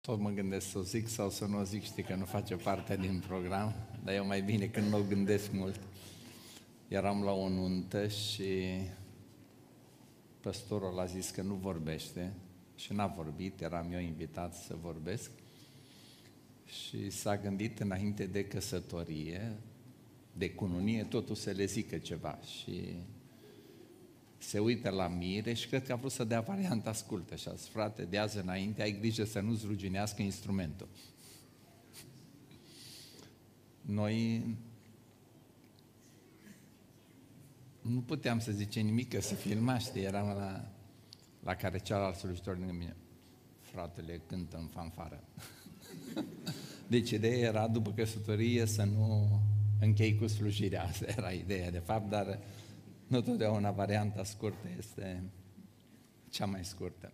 Tot mă gândesc să o zic sau să nu o zic, știi că nu face parte din program, dar eu mai bine când nu o gândesc mult. Eram la o nuntă și păstorul a zis că nu vorbește și n-a vorbit, eram eu invitat să vorbesc și s-a gândit înainte de căsătorie, de cununie, totul să le zică ceva și se uită la mire și cred că a vrut să dea varianta ascultă și a zis, frate, de azi înainte ai grijă să nu-ți ruginească instrumentul. Noi nu puteam să zicem nimic, că se filma, știi, eram la care cealalt slujitor lângă mine, fratele cântă în fanfară. Deci ideea era după căsătorie să nu închei cu slujirea, asta era ideea de fapt, dar nu totdeauna varianta scurtă este cea mai scurtă.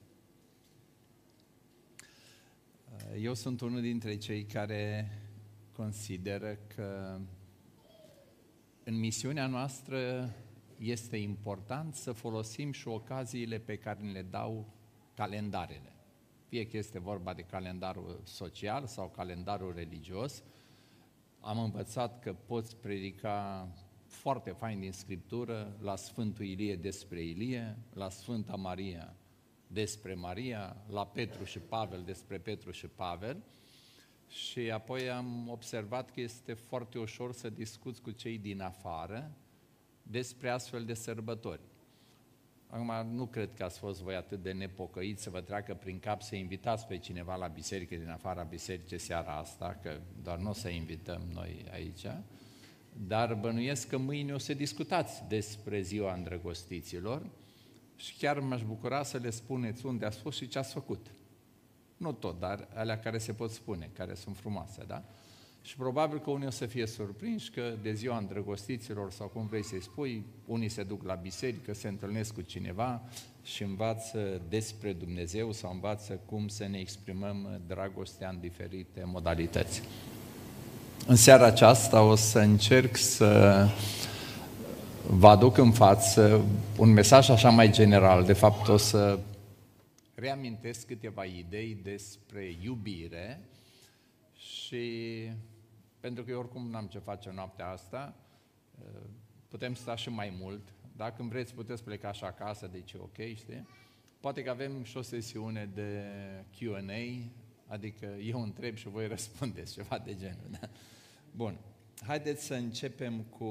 Eu sunt unul dintre cei care consideră că în misiunea noastră este important să folosim și ocaziile pe care ne le dau calendarele. Fie că este vorba de calendarul social sau calendarul religios. Am învățat că poți predica foarte fain din Scriptură, la Sfântul Ilie despre Ilie, la Sfânta Maria despre Maria, la Petru și Pavel despre Petru și Pavel și apoi am observat că este foarte ușor să discuți cu cei din afară despre astfel de sărbători. Acum, nu cred că ați fost voi atât de nepocăiți să vă treacă prin cap să invitați pe cineva la biserică din afara bisericii seara asta, că doar nu o să invităm noi aici, dar bănuiesc că mâine o să discutați despre ziua îndrăgostiților și chiar m-aș bucura să le spuneți unde ați fost și ce ați făcut. Nu tot, dar alea care se pot spune, care sunt frumoase, da? Și probabil că unii o să fie surprinși că de ziua îndrăgostiților, sau cum vrei să-i spui, unii se duc la biserică, se întâlnesc cu cineva și învață despre Dumnezeu sau învață cum să ne exprimăm dragostea în diferite modalități. În seara aceasta o să încerc să vă aduc în față un mesaj așa mai general. De fapt, o să reamintesc câteva idei despre iubire și pentru că eu oricum n-am ce face noaptea asta, putem sta și mai mult. Dacă îmi vreți, puteți pleca și acasă, deci e ok, știi? Poate că avem și o sesiune de Q&A, adică eu întreb și voi răspundeți, ceva de genul. Da? Bun, haideți să începem cu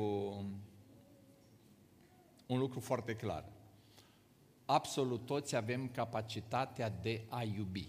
un lucru foarte clar. Absolut toți avem capacitatea de a iubi.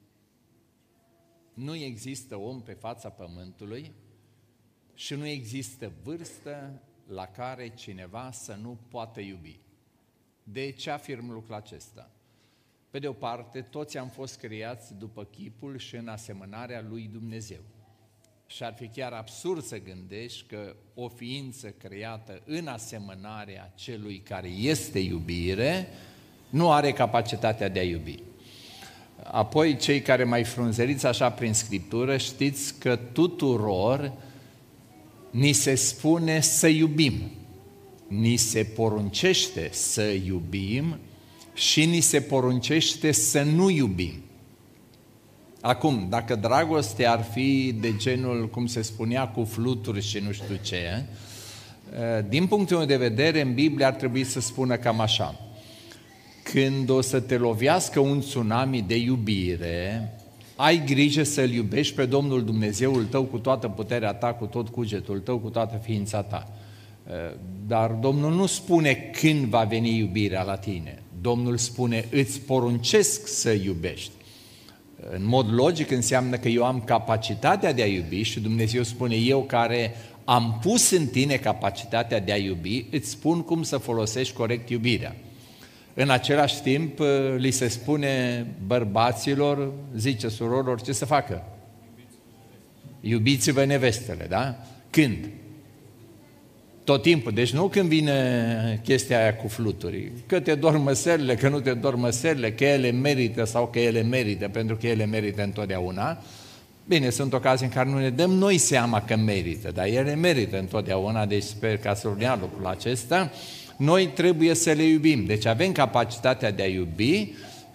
Nu există om pe fața pământului și nu există vârstă la care cineva să nu poată iubi. De ce afirm lucrul acesta? Pe de o parte, toți am fost creați după chipul și în asemănarea lui Dumnezeu. Și ar fi chiar absurd să gândești că o ființă creată în asemănarea celui care este iubire nu are capacitatea de a iubi. Apoi, cei care mai frunzeriți așa prin Scriptură, știți că tuturor ni se spune să iubim. Ni se poruncește să iubim și ni se poruncește să nu iubim. Acum, dacă dragostea ar fi de genul, cum se spunea, cu fluturi și nu știu ce, din punctul meu de vedere, în Biblie ar trebui să spună cam așa. Când o să te lovească un tsunami de iubire, ai grijă să-L iubești pe Domnul Dumnezeul tău cu toată puterea ta, cu tot cugetul tău, cu toată ființa ta. Dar Domnul nu spune când va veni iubirea la tine. Domnul spune, îți poruncesc să iubești. În mod logic înseamnă că eu am capacitatea de a iubi și Dumnezeu spune, eu care am pus în tine capacitatea de a iubi, îți spun cum să folosești corect iubirea. În același timp, li se spune bărbaților, zice surorilor, ce să facă? Iubiți-vă nevestele, da? Când? Tot timpul. Deci nu când vine chestia aia cu fluturi. Că te dor măsările, că nu te dor măsările, că ele merită sau că ele merită, pentru că ele merită întotdeauna. Bine, sunt ocazii în care nu ne dăm noi seama că merită, dar ele merită întotdeauna, deci sper că ați subliniat lucrul acesta. Noi trebuie să le iubim. Deci avem capacitatea de a iubi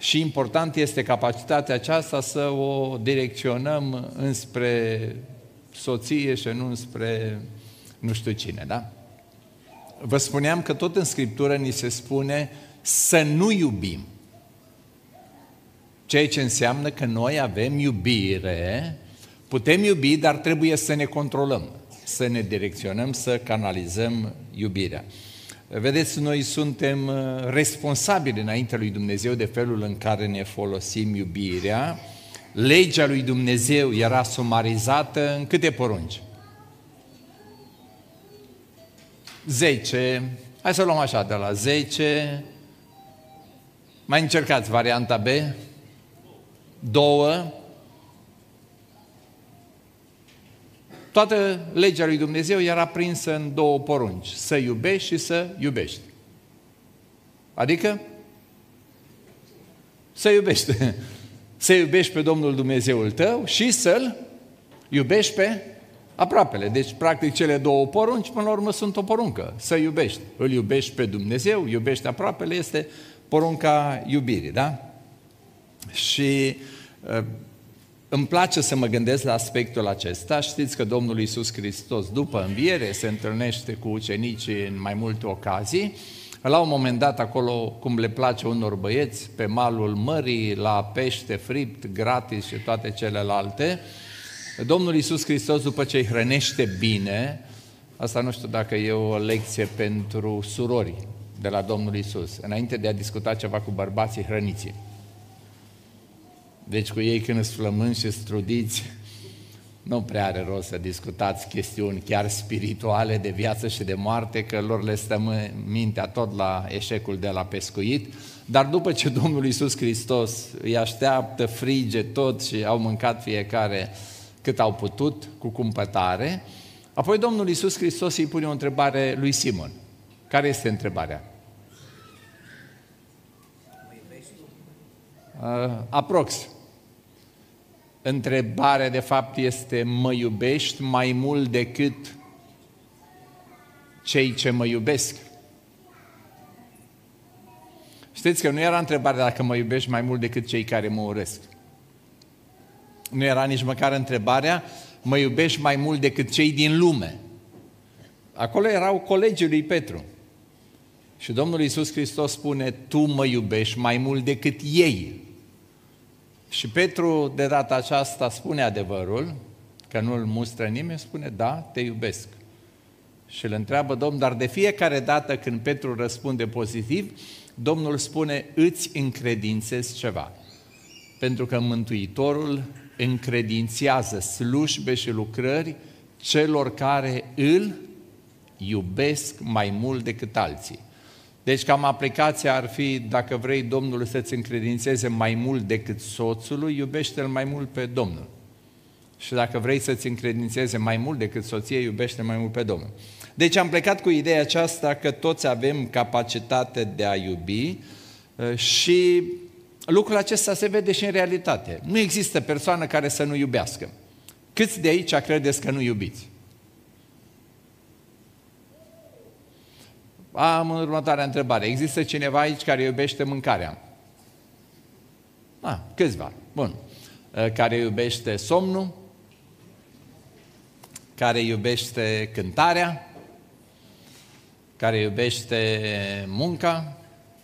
și important este capacitatea aceasta să o direcționăm înspre soție și nu înspre nu știu cine, da? Vă spuneam că tot în Scriptură ni se spune să nu iubim. Ceea ce înseamnă că noi avem iubire, putem iubi, dar trebuie să ne controlăm, să ne direcționăm, să canalizăm iubirea. Vedeți, noi suntem responsabili înaintea lui Dumnezeu de felul în care ne folosim iubirea. Legea lui Dumnezeu era sumarizată în câte porunci? 10. Hai să luăm așa, de la 10. Mai încercați varianta B. 2. Toată legea lui Dumnezeu era prinsă în 2 porunci. Să iubești și să iubești. Adică? Să iubești. Să iubești pe Domnul Dumnezeul tău și să-L iubești pe aproapele. Deci, practic, cele 2 porunci, până la urmă, sunt o poruncă. Să iubești. Îl iubești pe Dumnezeu, iubești aproapele, este porunca iubirii, da? Și îmi place să mă gândesc la aspectul acesta. Știți că Domnul Iisus Hristos, după înviere, se întâlnește cu ucenicii în mai multe ocazii. La un moment dat, acolo, cum le place unor băieți, pe malul mării, la pește fript, gratis și toate celelalte, Domnul Iisus Hristos, după ce îi hrănește bine, asta nu știu dacă e o lecție pentru surori de la Domnul Iisus, înainte de a discuta ceva cu bărbații, hrăniții. Deci cu ei când îți flămânzi și strudiți, nu prea are rost să discutați chestiuni chiar spirituale de viață și de moarte, că lor le stă mintea tot la eșecul de la pescuit, dar după ce Domnul Iisus Hristos îi așteaptă frige tot și au mâncat fiecare cât au putut, cu cumpătare, apoi Domnul Iisus Hristos îi pune o întrebare lui Simon. Care este întrebarea? Aprox. Întrebarea de fapt este: mă iubești mai mult decât cei ce mă iubesc? Știți că nu era întrebarea dacă mă iubești mai mult decât cei care mă urăsc. Nu era nici măcar întrebarea mă iubești mai mult decât cei din lume. Acolo erau colegii lui Petru. Și Domnul Iisus Hristos spune: tu mă iubești mai mult decât ei. Și Petru de data aceasta spune adevărul, că nu-l mustră nimeni, spune: da, te iubesc. Și îl întreabă Domnul, dar de fiecare dată când Petru răspunde pozitiv, Domnul spune: îți încredințez ceva. Pentru că Mântuitorul încredințează slujbe și lucrări celor care îl iubesc mai mult decât alții. Deci cam aplicația ar fi: dacă vrei Domnul să-ți încredințeze mai mult decât soțului, iubește-l mai mult pe Domnul. Și dacă vrei să-ți încredințeze mai mult decât soție, iubește mai mult pe Domnul. Deci am plecat cu ideea aceasta că toți avem capacitate de a iubi și lucrul acesta se vede și în realitate. Nu există persoană care să nu iubească. Câți de aici credeți că nu iubiți? Am următoarea întrebare. Există cineva aici care iubește mâncarea? Câțiva. Bun. Care iubește somnul? Care iubește cântarea? Care iubește munca?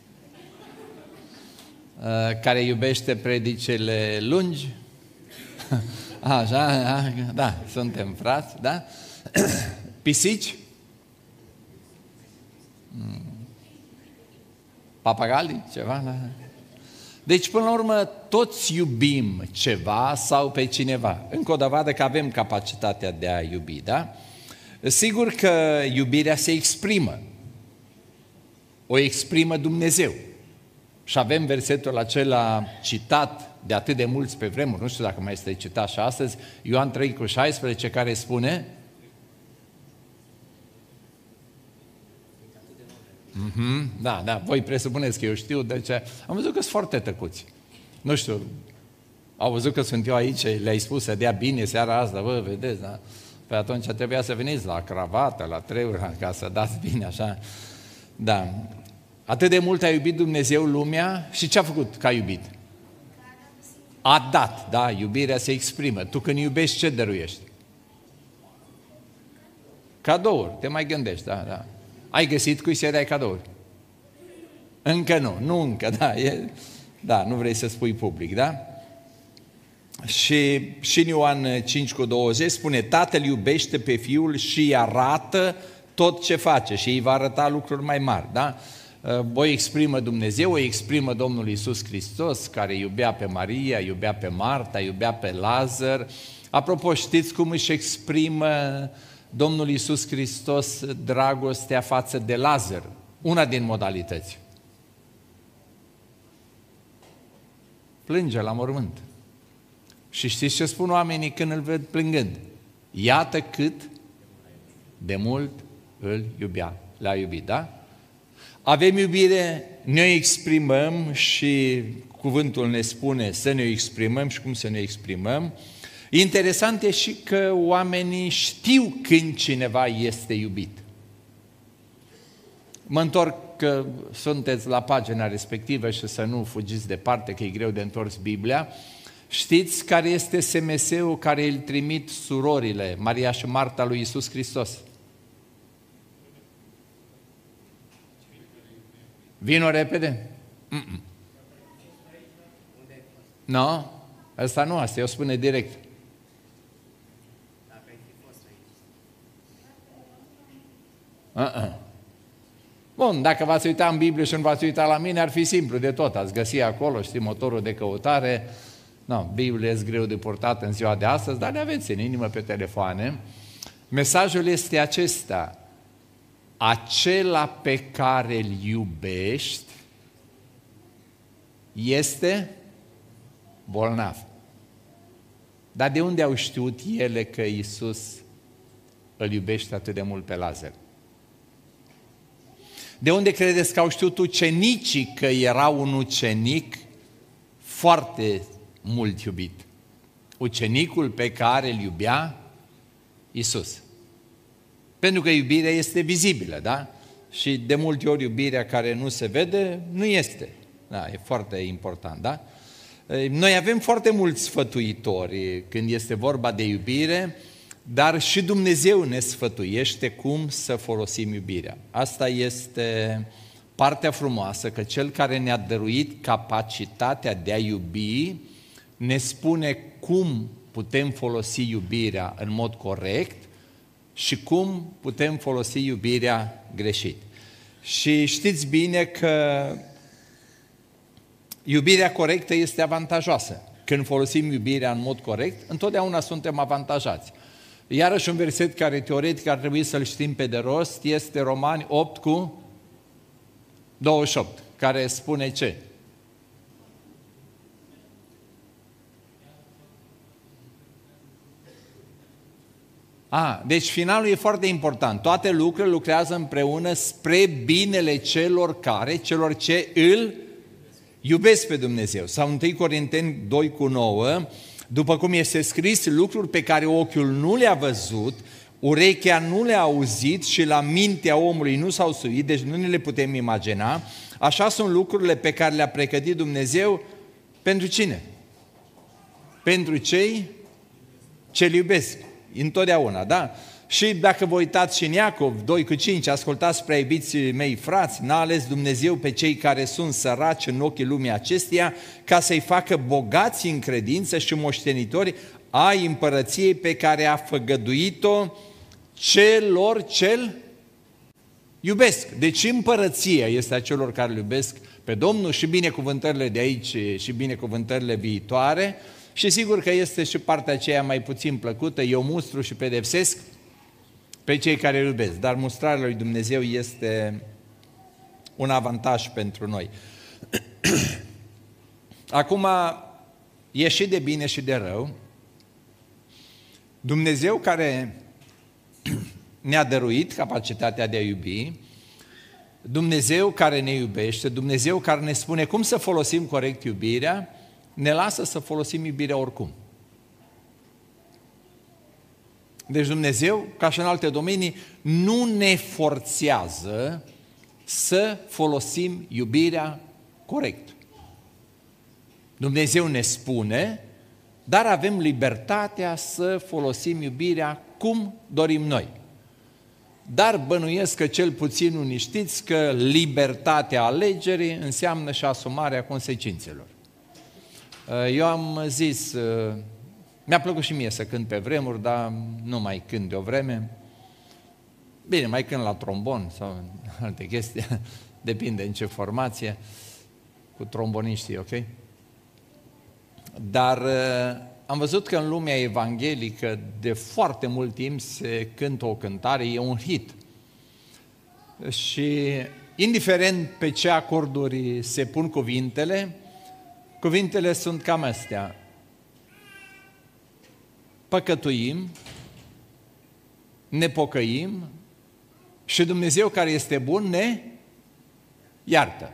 Care iubește predicele lungi? Așa, da, suntem frați, da? Pisici? Papagalii? Ceva? Da? Deci, până la urmă, toți iubim ceva sau pe cineva. Încă o dovadă că avem capacitatea de a iubi, da? Sigur că iubirea se exprimă. O exprimă Dumnezeu. Și avem versetul acela citat de atât de mulți pe vremuri, nu știu dacă mai este citat și astăzi, Ioan 3,16, care spune: Da, voi presupuneți că eu știu, deci am văzut că sunt foarte tăcuți. Nu știu, au văzut că sunt eu aici, le-ai spus să dea bine seara asta, vă vedeți, da? Păi atunci trebuia să veniți la cravată, la treuri, ca să dați bine, așa. Da. Atât de mult a iubit Dumnezeu lumea și ce a făcut că a iubit? A dat, da, iubirea se exprimă. Tu când iubești, ce dăruiești? Cadouri, te mai gândești, da, da. Ai găsit cui să-i dai cadouri? Încă nu încă, da, da, nu vrei să spui public, da? Și în Ioan 5:20 spune, Tatăl iubește pe Fiul și îi arată tot ce face și îi va arăta lucruri mai mari, da? O exprimă Dumnezeu, o exprimă Domnul Iisus Hristos, care iubea pe Maria, iubea pe Marta, iubea pe Lazar. Apropo, știți cum își exprimă Domnul Iisus Hristos dragostea față de Lazar? Una din modalități. Plânge la mormânt. Și știți ce spun oamenii când îl ved plângând? Iată cât de mult îl iubea. L-a iubit, da? Avem iubire, ne exprimăm și cuvântul ne spune să ne exprimăm și cum să ne exprimăm. Interesant e și că oamenii știu când cineva este iubit. Mă întorc că sunteți la pagina respectivă și să nu fugiți departe, că e greu de întors Biblia. Știți care este SMS-ul care îl trimit surorile, Maria și Marta, lui Iisus Hristos? Vino repede? Nu? Asta nu, asta eu spune direct. Bun, dacă v-ați uitat în Biblie și nu v-ați uitat la mine, ar fi simplu de tot. Ați găsi acolo, știi, motorul de căutare. Nu, Biblia e greu de purtat în ziua de astăzi, dar le aveți în inimă pe telefoane. Mesajul este acesta. Acela pe care îl iubești este bolnav. Dar de unde au știut ele că Iisus îl iubește atât de mult pe Lazar? De unde credeți că au știut ucenicii că era un ucenic foarte mult iubit? Ucenicul pe care îl iubea Iisus. Pentru că iubirea este vizibilă, da? Și de multe ori iubirea care nu se vede, nu este. Da, e foarte important, da? Noi avem foarte mulți sfătuitori când este vorba de iubire, dar și Dumnezeu ne sfătuiește cum să folosim iubirea. Asta este partea frumoasă, că Cel care ne-a dăruit capacitatea de a iubi, ne spune cum putem folosi iubirea în mod corect și cum putem folosi iubirea greșit. Și știți bine că iubirea corectă este avantajoasă. Când folosim iubirea în mod corect, întotdeauna suntem avantajați. Iarăși un verset care teoretic ar trebui să-l știm pe de rost este Romani 8:28, care spune ce? Deci finalul e foarte important. Toate lucrurile lucrează împreună spre binele celor ce îl iubesc pe Dumnezeu. Sau 1 Corinteni 2:9, după cum este scris, lucruri pe care ochiul nu le-a văzut, urechea nu le-a auzit și la mintea omului nu s-au suit, deci nu ne le putem imagina, așa sunt lucrurile pe care le-a pregătit Dumnezeu pentru cine? Pentru cei ce-L iubesc. Întotdeauna, da? Și dacă vă uitați și în Iacov 2:5, ascultați, prea iubiții mei frați, n-a ales Dumnezeu pe cei care sunt săraci în ochii lumii acesteia ca să-i facă bogați în credință și moștenitori ai împărăției pe care a făgăduit-o celor ce-L iubesc. Deci împărăția este a celor care îl iubesc pe Domnul și binecuvântările de aici și binecuvântările viitoare. Și sigur că este și partea aceea mai puțin plăcută, eu mustru și pedepsesc pe cei care îl iubesc, dar mustrarea lui Dumnezeu este un avantaj pentru noi. Acum, e și de bine și de rău. Dumnezeu care ne-a dăruit capacitatea de a iubi, Dumnezeu care ne iubește, Dumnezeu care ne spune cum să folosim corect iubirea, ne lasă să folosim iubirea oricum. Deci Dumnezeu, ca și în alte domenii, nu ne forțează să folosim iubirea corect. Dumnezeu ne spune, dar avem libertatea să folosim iubirea cum dorim noi. Dar bănuiesc că cel puțin unii știți că libertatea alegerii înseamnă și asumarea consecințelor. Eu am zis, mi-a plăcut și mie să cânt pe vremuri, dar nu mai cânt de o vreme. Bine, mai cânt la trombon sau alte chestii, depinde în ce formație, cu tromboniștii, ok? Dar am văzut că în lumea evanghelică de foarte mult timp se cântă o cântare, e un hit. Și indiferent pe ce acorduri se pun cuvintele sunt cam astea. Păcătuim, ne pocăim și Dumnezeu care este bun ne iartă.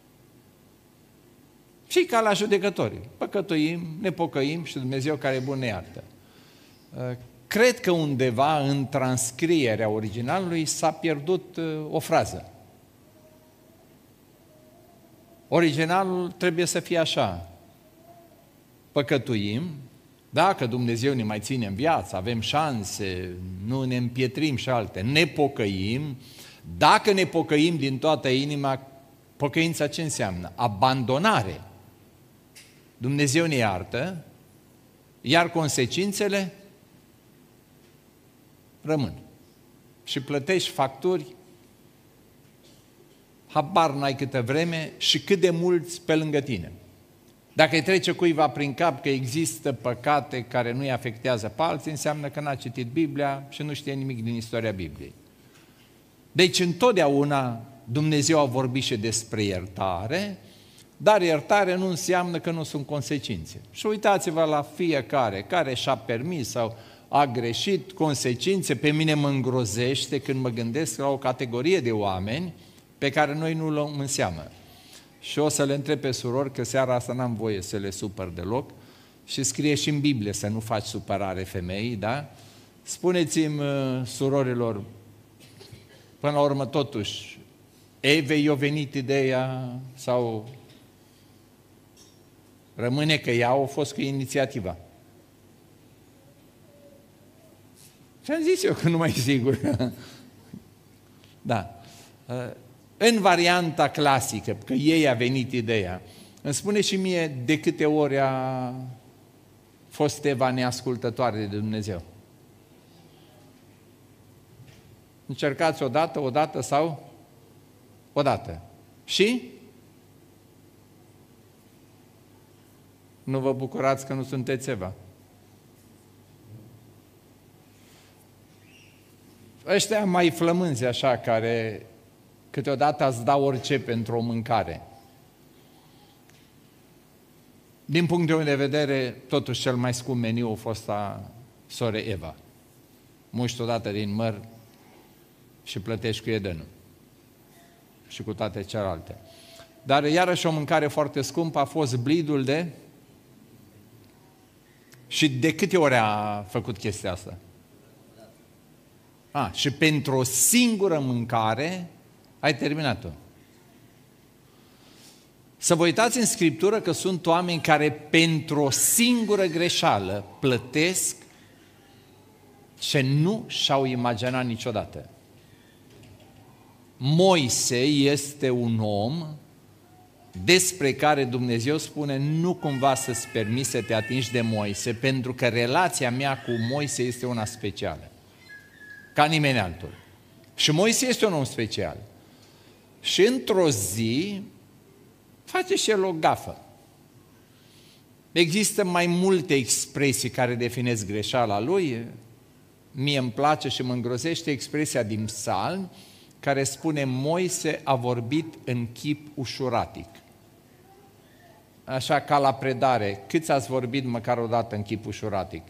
Și ca la judecători. Păcătuim, ne pocăim și Dumnezeu care e bun ne iartă. Cred că undeva în transcrierea originalului s-a pierdut o frază. Originalul trebuie să fie așa. Păcătuim, dacă Dumnezeu ne mai ține în viață, avem șanse, nu ne împietrim și alte, ne pocăim, dacă ne pocăim din toată inima, pocăința ce înseamnă? Abandonare. Dumnezeu ne iartă, iar consecințele rămân. Și plătești facturi, habar n-ai câtă vreme și cât de mulți pe lângă tine. Dacă îi trece cuiva prin cap că există păcate care nu îi afectează pe alții, înseamnă că n-a citit Biblia și nu știe nimic din istoria Bibliei. Deci întotdeauna Dumnezeu a vorbit și despre iertare, dar iertare nu înseamnă că nu sunt consecințe. Și uitați-vă la fiecare care și-a permis sau a greșit, consecințe. Pe mine mă îngrozește când mă gândesc la o categorie de oameni pe care noi nu luăm în seamă. Și o să le întreb pe surori, că seara asta n-am voie să le supăr deloc, și scrie și în Biblie să nu faci supărare femeii, da? Spuneți-mi, surorilor, până la urmă totuși, Evei i-a venit ideea sau rămâne că ea a fost cu inițiativa? Și am zis eu că nu mai e sigur. Da. În varianta clasică, că ei a venit ideea, îmi spune și mie de câte ori a fost Eva neascultătoare de Dumnezeu. Încercați odată sau odată. Și? Nu vă bucurați că nu sunteți Eva. Ăștia mai flămânzi așa, care câteodată îți dau orice pentru o mâncare. Din punctul meu de vedere, totuși cel mai scump meniu a fost a sore Eva. Muști odată din măr și plătești cu edenul. Și cu toate celelalte. Dar iarăși o mâncare foarte scumpă a fost blidul de... Și de câte ori a făcut chestia asta? Și pentru o singură mâncare ai terminat-o. Să vă uitați în Scriptură că sunt oameni care pentru o singură greșeală plătesc ce nu și-au imaginat niciodată. Moise este un om despre care Dumnezeu spune nu cumva să-ți permiți să te atingi de Moise, pentru că relația mea cu Moise este una specială, ca nimeni altul. Și Moise este un om special. Și într-o zi face și el o gafă. Există mai multe expresii care definesc greșeala lui. Mie îmi place și mă îngrozește expresia din Psalm care spune Moise a vorbit în chip ușuratic. Așa ca la predare, câți ați vorbit măcar o dată în chip ușuratic?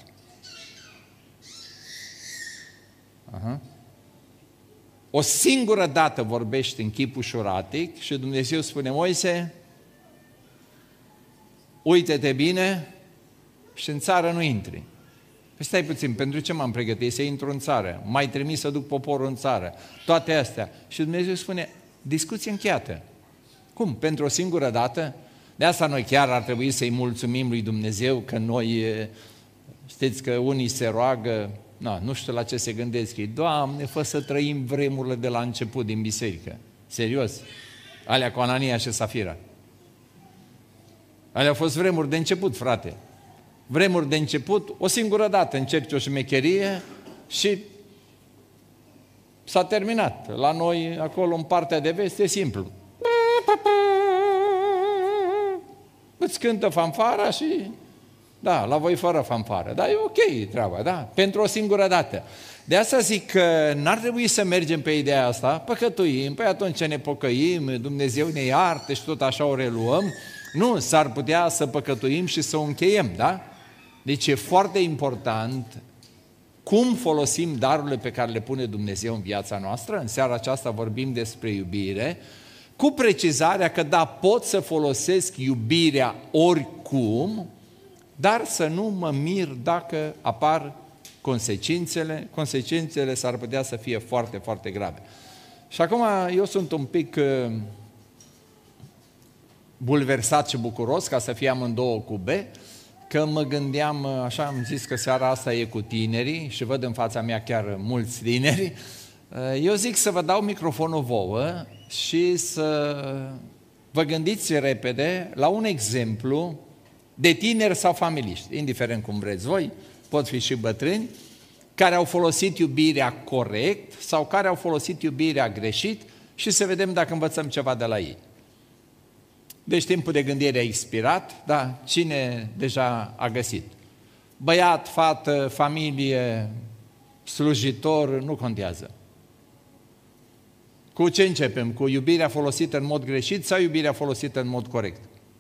O singură dată vorbești în chip ușuratic și Dumnezeu spune, Moise, uite-te bine și în țară nu intri. Păi stai puțin, pentru ce m-am pregătit? Să intru în țară, m-ai trimis să duc poporul în țară, toate astea. Și Dumnezeu spune, discuție încheiată. Cum? Pentru o singură dată? De asta noi chiar ar trebui să-i mulțumim lui Dumnezeu că noi, știți că unii se roagă, nu știu la ce se gândesc ei, Doamne, fă să trăim vremurile de la început din biserică. Serios, alea cu Anania și Safira. Alea au fost vremuri de început, frate. Vremuri de început, o singură dată încerci o șmecherie și s-a terminat. La noi, acolo, în partea de vest, e simplu. Îți cântă fanfara și... Da, la voi fără fanfară. Dar e ok treaba, da? Pentru o singură dată. De asta zic că n-ar trebui să mergem pe ideea asta, păcătuim, păi atunci ne pocăim, Dumnezeu ne iartă și tot așa o reluăm. Nu, s-ar putea să păcătuim și să o încheiem, da? Deci e foarte important cum folosim darurile pe care le pune Dumnezeu în viața noastră. În seara aceasta vorbim despre iubire, cu precizarea că da, pot să folosesc iubirea oricum, dar să nu mă mir dacă apar consecințele s-ar putea să fie foarte, foarte grave. Și acum eu sunt un pic bulversat și bucuros, ca să fie amândouă cu B, că mă gândeam, așa am zis că seara asta e cu tinerii și văd în fața mea chiar mulți tineri, eu zic să vă dau microfonul vouă și să vă gândiți repede la un exemplu de tineri sau familiști, indiferent cum vreți voi, pot fi și bătrâni, care au folosit iubirea corect sau care au folosit iubirea greșit și să vedem dacă învățăm ceva de la ei. Deci timpul de gândire a expirat, da? Cine deja a găsit? Băiat, fată, familie, slujitor, nu contează. Cu ce începem? Cu iubirea folosită în mod greșit sau iubirea folosită în mod corect?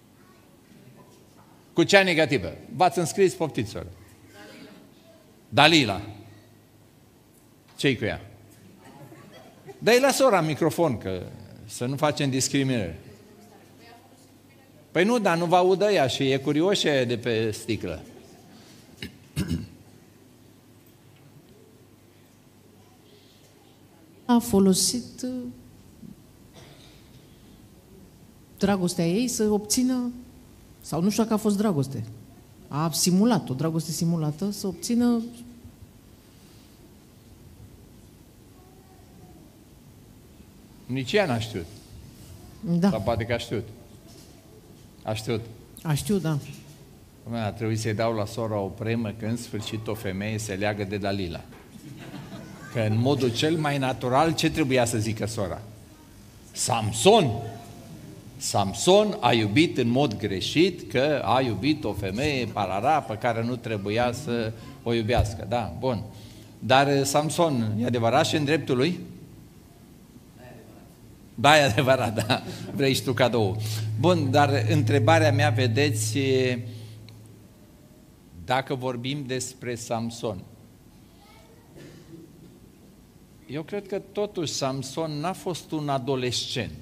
Cu cea negativă. V-ați înscris, poftiți-o. Dalila. Ce-i cu ea? Dă-i la sora microfon, că să nu facem discriminare. Păi nu, dar nu vă audă ea și e curioșă de pe sticlă. A folosit dragostea ei să obțină, sau nu știu dacă a fost dragoste, a simulat, o dragoste simulată, să obțină nici ea n-a știut. Da. Sau poate că a știut. A știut. A știut, da. A trebuit să-i dau la sora o premă că în sfârșit o femeie se leagă de Dalila. Că în modul cel mai natural, ce trebuia să zică sora? Samson a iubit în mod greșit, că a iubit o femeie parara pe care nu trebuia să o iubească. Da, bun. Dar Samson, e adevărat și în dreptul lui? Da, e adevărat, da. Vrei și tu cadou. Bun, dar întrebarea mea, vedeți, dacă vorbim despre Samson, eu cred că totuși Samson n-a fost un adolescent.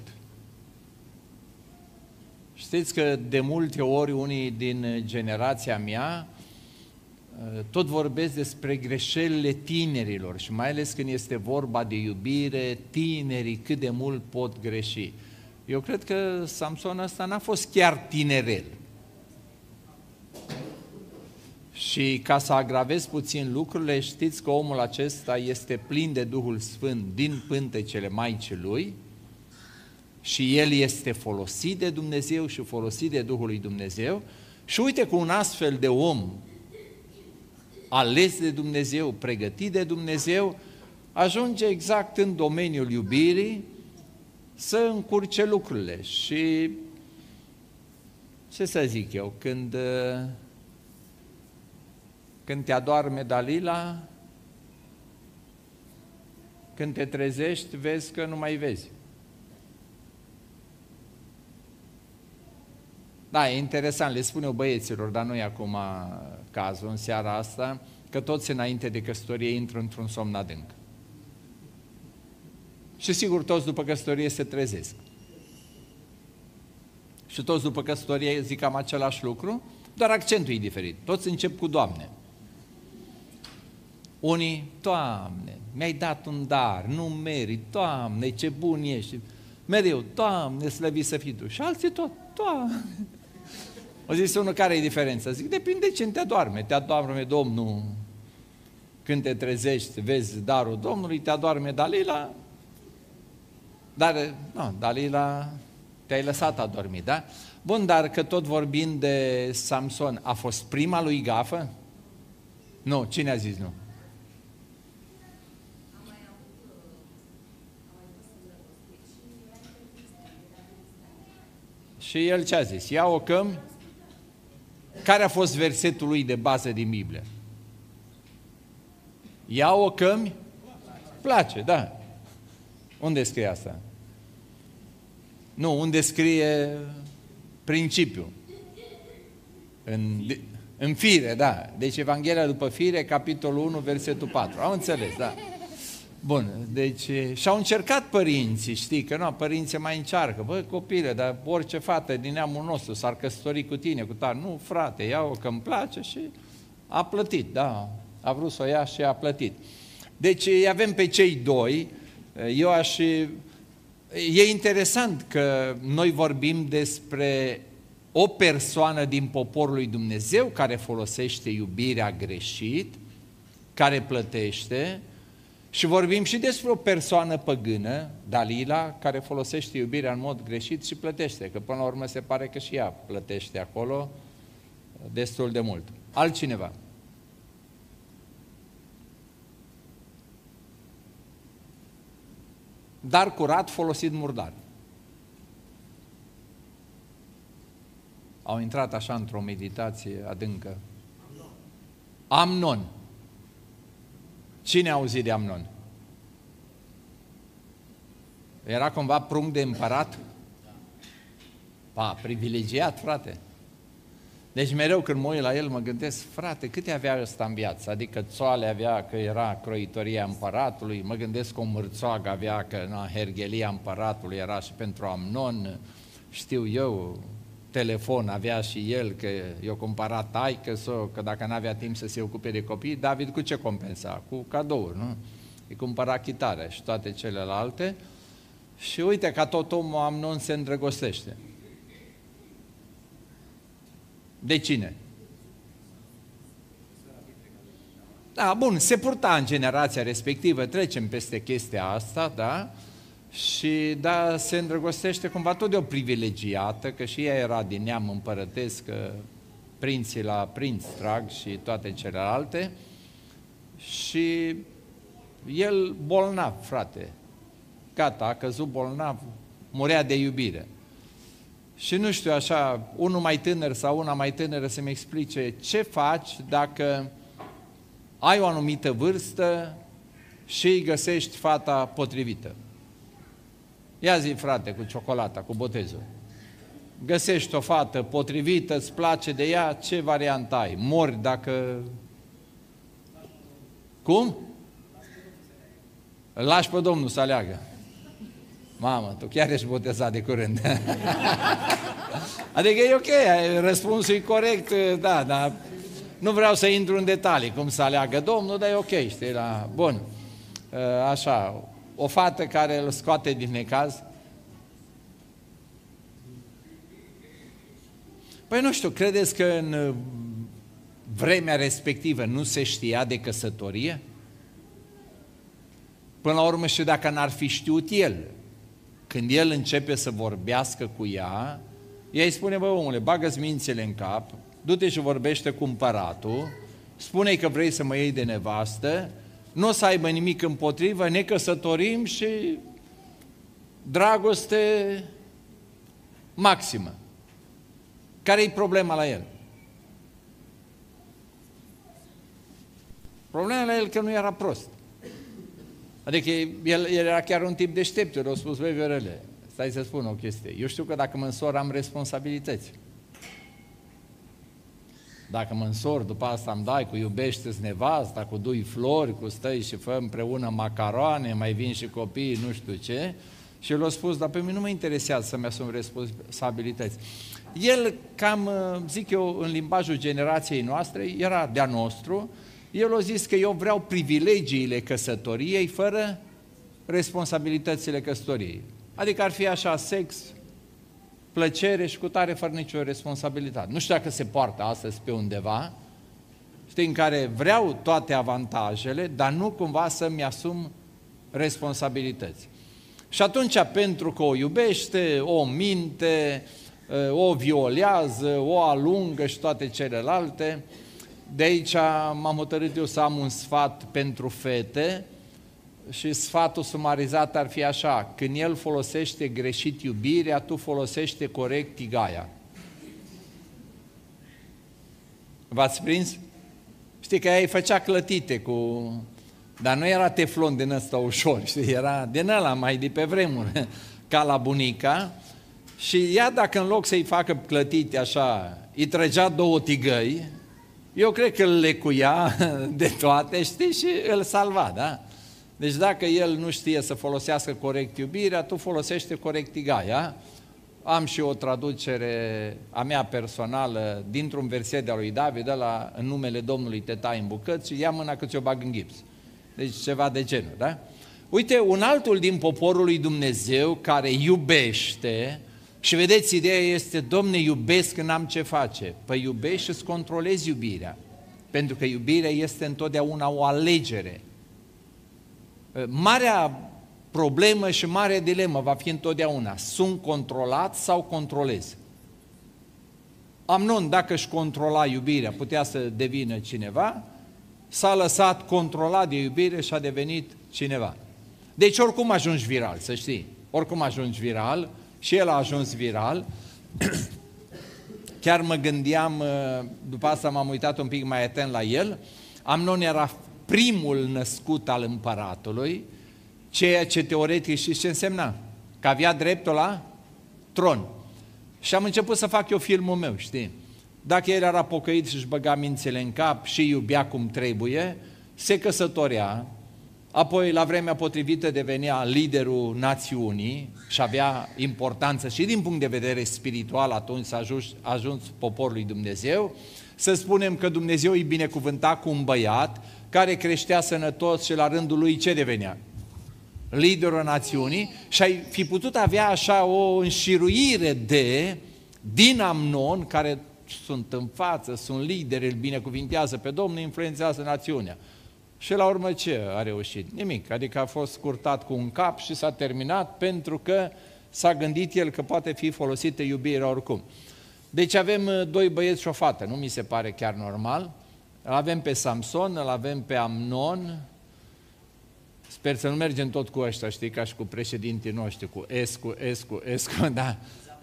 Știți că de multe ori unii din generația mea tot vorbesc despre greșelile tinerilor și mai ales când este vorba de iubire, tinerii cât de mult pot greși. Eu cred că Samson ăsta n-a fost chiar tinerel. Și ca să agravez puțin lucrurile, știți că omul acesta este plin de Duhul Sfânt din pântecele Maicii lui și el este folosit de Dumnezeu și folosit de Duhul lui Dumnezeu și uite că un astfel de om ales de Dumnezeu, pregătit de Dumnezeu, ajunge exact în domeniul iubirii să încurce lucrurile. Și ce să zic eu, când te adoarme Dalila, când te trezești, vezi că nu mai vezi. Da, e interesant, le spun eu băieților, dar nu e acum cazul în seara asta, că toți înainte de căsătorie intră într-un somn adânc. Și sigur, toți după căsătorie se trezesc. Și toți după căsătorie zic cam același lucru, dar accentul e diferit. Toți încep cu Doamne. Unii, Doamne, mi-ai dat un dar, nu merit, Doamne, ce bun ești. Mereu, Doamne, slăvit să fii Tu. Și alții tot, Doamne. O zis unul, care e diferența? Zic, depinde ce te adorme. Te adorme Domnul când te trezești, vezi darul Domnului, te adorme Dalila, dar, nu, Dalila te-ai lăsat adormit, da? Bun, dar că tot vorbim de Samson, a fost prima lui gafă? Nu, cine a zis nu? Și el ce a zis? Ia-o cămi. Care a fost versetul lui de bază din Biblie? Ia-o cămi. Place, da. Unde scrie asta? Nu, unde scrie principiul? În fire, da. Deci Evanghelia după fire, capitolul 1, versetul 4. Am înțeles, da. Bun, deci și-au încercat părinții, știi, că nu, părinții mai încearcă. Bă, copile, dar orice fată din neamul nostru s-ar căsători cu tine, cu tare. Nu, frate, ia-o că îmi place și a plătit, da. A vrut să o ia și a plătit. Deci avem pe cei doi, E interesant că noi vorbim despre o persoană din poporul lui Dumnezeu care folosește iubirea greșit, care plătește, și vorbim și despre o persoană păgână, Dalila, care folosește iubirea în mod greșit și plătește, că până la urmă se pare că și ea plătește acolo destul de mult. Altcineva? Dar curat folosit murdar. Au intrat așa într-o meditație adâncă. Amnon. Cine a auzit de Amnon? Era cumva prunc de împărat? Privilegiat, frate. Deci mereu când mă uit la el mă gândesc, frate, câte avea ăsta în viață? Adică țoale avea că era croitoria împăratului, mă gândesc o mârțoagă avea că herghelia împăratului era și pentru Amnon, știu eu, telefon avea și el, că i-a cumpărat taică-s-o, că dacă n-avea timp să se ocupe de copii, David cu ce compensa? Cu cadouri, nu? Îi cumpăra chitară și toate celelalte și uite că tot omul Amnon se îndrăgostește. De cine? Da, bun, se purta în generația respectivă, trecem peste chestia asta, da? Și da, se îndrăgostește cumva tot de o privilegiată, că și ea era din neam împărătesc, prinții la prinț trag și toate celelalte. Și el bolnav, frate, gata, a căzut bolnav, murea de iubire. Și nu știu așa, unul mai tânăr sau una mai tânără să-mi explice ce faci dacă ai o anumită vârstă și îi găsești fata potrivită. Ia zi, frate, cu ciocolata, cu botezul. Găsești o fată potrivită, îți place de ea, ce variantă ai? Mori dacă... Cum? Îl lași pe Domnul să aleagă. Mamă, tu chiar ești botezat de curând. Adică e ok, răspunsul e corect, da, dar nu vreau să intru în detalii cum să aleagă Domnul, dar e ok, știi, la... Bun, așa, o fată care îl scoate din necaz. Păi nu știu, credeți că în vremea respectivă nu se știa de căsătorie? Până la urmă și dacă n-ar fi știut el, când el începe să vorbească cu ea, ea îi spune, bă, omule, bagă-ți mințile în cap, du-te și vorbește cu împăratul, spune-i că vrei să mă iei de nevastă, nu o să aibă nimic împotrivă, ne căsătorim și dragoste maximă. Care-i problema la el? Problema la el că nu era prost. Adică el era chiar un tip deștept, el a spus, băi, Viorele, stai să spun o chestie. Eu știu că dacă mă însor am responsabilități. Dacă mă însor, după asta îmi dai cu iubește-ți nevasta, cu dui flori, cu stai și fă împreună macaroane, mai vin și copii, nu știu ce. Și el a spus, dar pe mine nu mă interesează să-mi asum responsabilități. El, cam, zic eu, în limbajul generației noastre, era de-a nostru, el a zis că eu vreau privilegiile căsătoriei fără responsabilitățile căsătoriei. Adică ar fi așa, sex, plăcere și cu tare fără nicio responsabilitate. Nu știu dacă se poartă astăzi pe undeva, știi, în care vreau toate avantajele, dar nu cumva să-mi asum responsabilități. Și atunci, pentru că o iubește, o minte, o violează, o alungă și toate celelalte, de aici m-am hotărât eu să am un sfat pentru fete și sfatul sumarizat ar fi așa: când el folosește greșit iubirea, tu folosește corect tigaia. V-ați prins? Știi că ea îi făcea clătite cu... Dar nu era teflon din ăsta ușor, știi? Era din ăla mai de pe vremuri, ca la bunica. Și ea, dacă în loc să-i facă clătite așa, îi trăgea 2 tigăi, eu cred că îl lecuia de toate, știi, și îl salva, da? Deci dacă el nu știe să folosească corect iubirea, tu folosește corect tigaia. Am și o traducere a mea personală dintr-un verset de-a lui David, ăla, în numele Domnului te tai în bucăți și ia mâna că ți-o bag în gips. Deci ceva de genul, da? Uite, un altul din poporul lui Dumnezeu care iubește, și vedeți, ideea este: Domne, iubesc când am ce face. Păi iubești și îți controlezi iubirea, pentru că iubirea este întotdeauna o alegere. Marea problemă și marea dilemă va fi întotdeauna: sunt controlat sau controlez? Amnon, dacă își controla iubirea, putea să devină cineva, s-a lăsat controlat de iubire și a devenit cineva. Deci oricum ajungi viral, să știi, oricum ajungi viral, și el a ajuns viral. Chiar mă gândeam, după asta m-am uitat un pic mai atent la el, Amnon era primul născut al împăratului, ceea ce teoretic știți ce însemna? Că avea dreptul la tron. Și am început să fac eu filmul meu, știi? Dacă el era pocăit și își băga mințele în cap și iubea cum trebuie, se căsătorea, apoi la vremea potrivită devenea liderul națiunii și avea importanță și din punct de vedere spiritual, atunci s-a ajuns poporul lui Dumnezeu. Să spunem că Dumnezeu îi binecuvânta cu un băiat care creștea sănătos și la rândul lui ce devenea? Liderul națiunii. Și ai fi putut avea așa o înșiruire din Amnon, care sunt în față, sunt lideri, îl binecuvintează pe Domnul, influențează națiunea. Și la urmă ce a reușit? Nimic, adică a fost scurtat cu un cap și s-a terminat pentru că s-a gândit el că poate fi folosită iubirea oricum. Deci avem 2 băieți și o fată, nu mi se pare chiar normal. Îl avem pe Samson, îl avem pe Amnon. Sper să nu mergem tot cu ăștia, știi, ca și cu președintii noștri, cu Escu, da.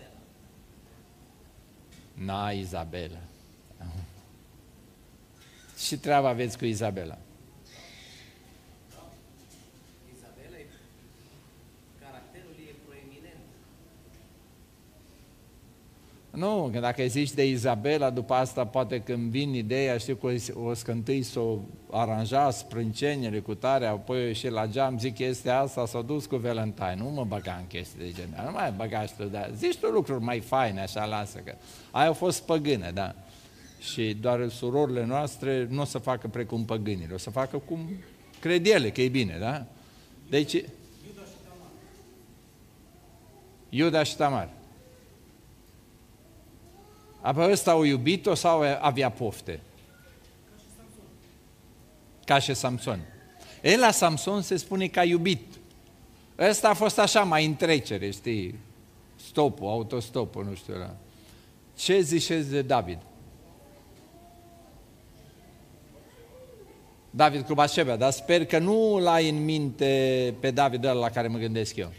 Na, Izabela. Și treaba aveți cu Izabela. Izabela, caracterul ei e proeminent. Nu, că dacă zici de Izabela, după asta poate când vin ideea, știu că o scântâi să o aranja, sprâncenele cu tare, apoi și la geam, zic că este asta, s-a dus cu Valentine, nu mă băga în chestii de genul, nu mai băga și tu, dar zici tu lucruri mai faine, așa, lasă, că aia a fost păgână, da. Și doar surorile noastre nu o să facă precum păgânile, o să facă cum cred ele că e bine, da? Deci, Iuda și Tamar. Apoi ăsta au iubit-o sau avea pofte? Ca și Samson. El la Samson se spune că a iubit. Ăsta a fost așa mai în trecere, știi? Stopul, autostopul, nu știu. Ce ziceți de David? David cu Bașeba, dar sper că nu l-ai în minte pe David ăla la care mă gândesc eu.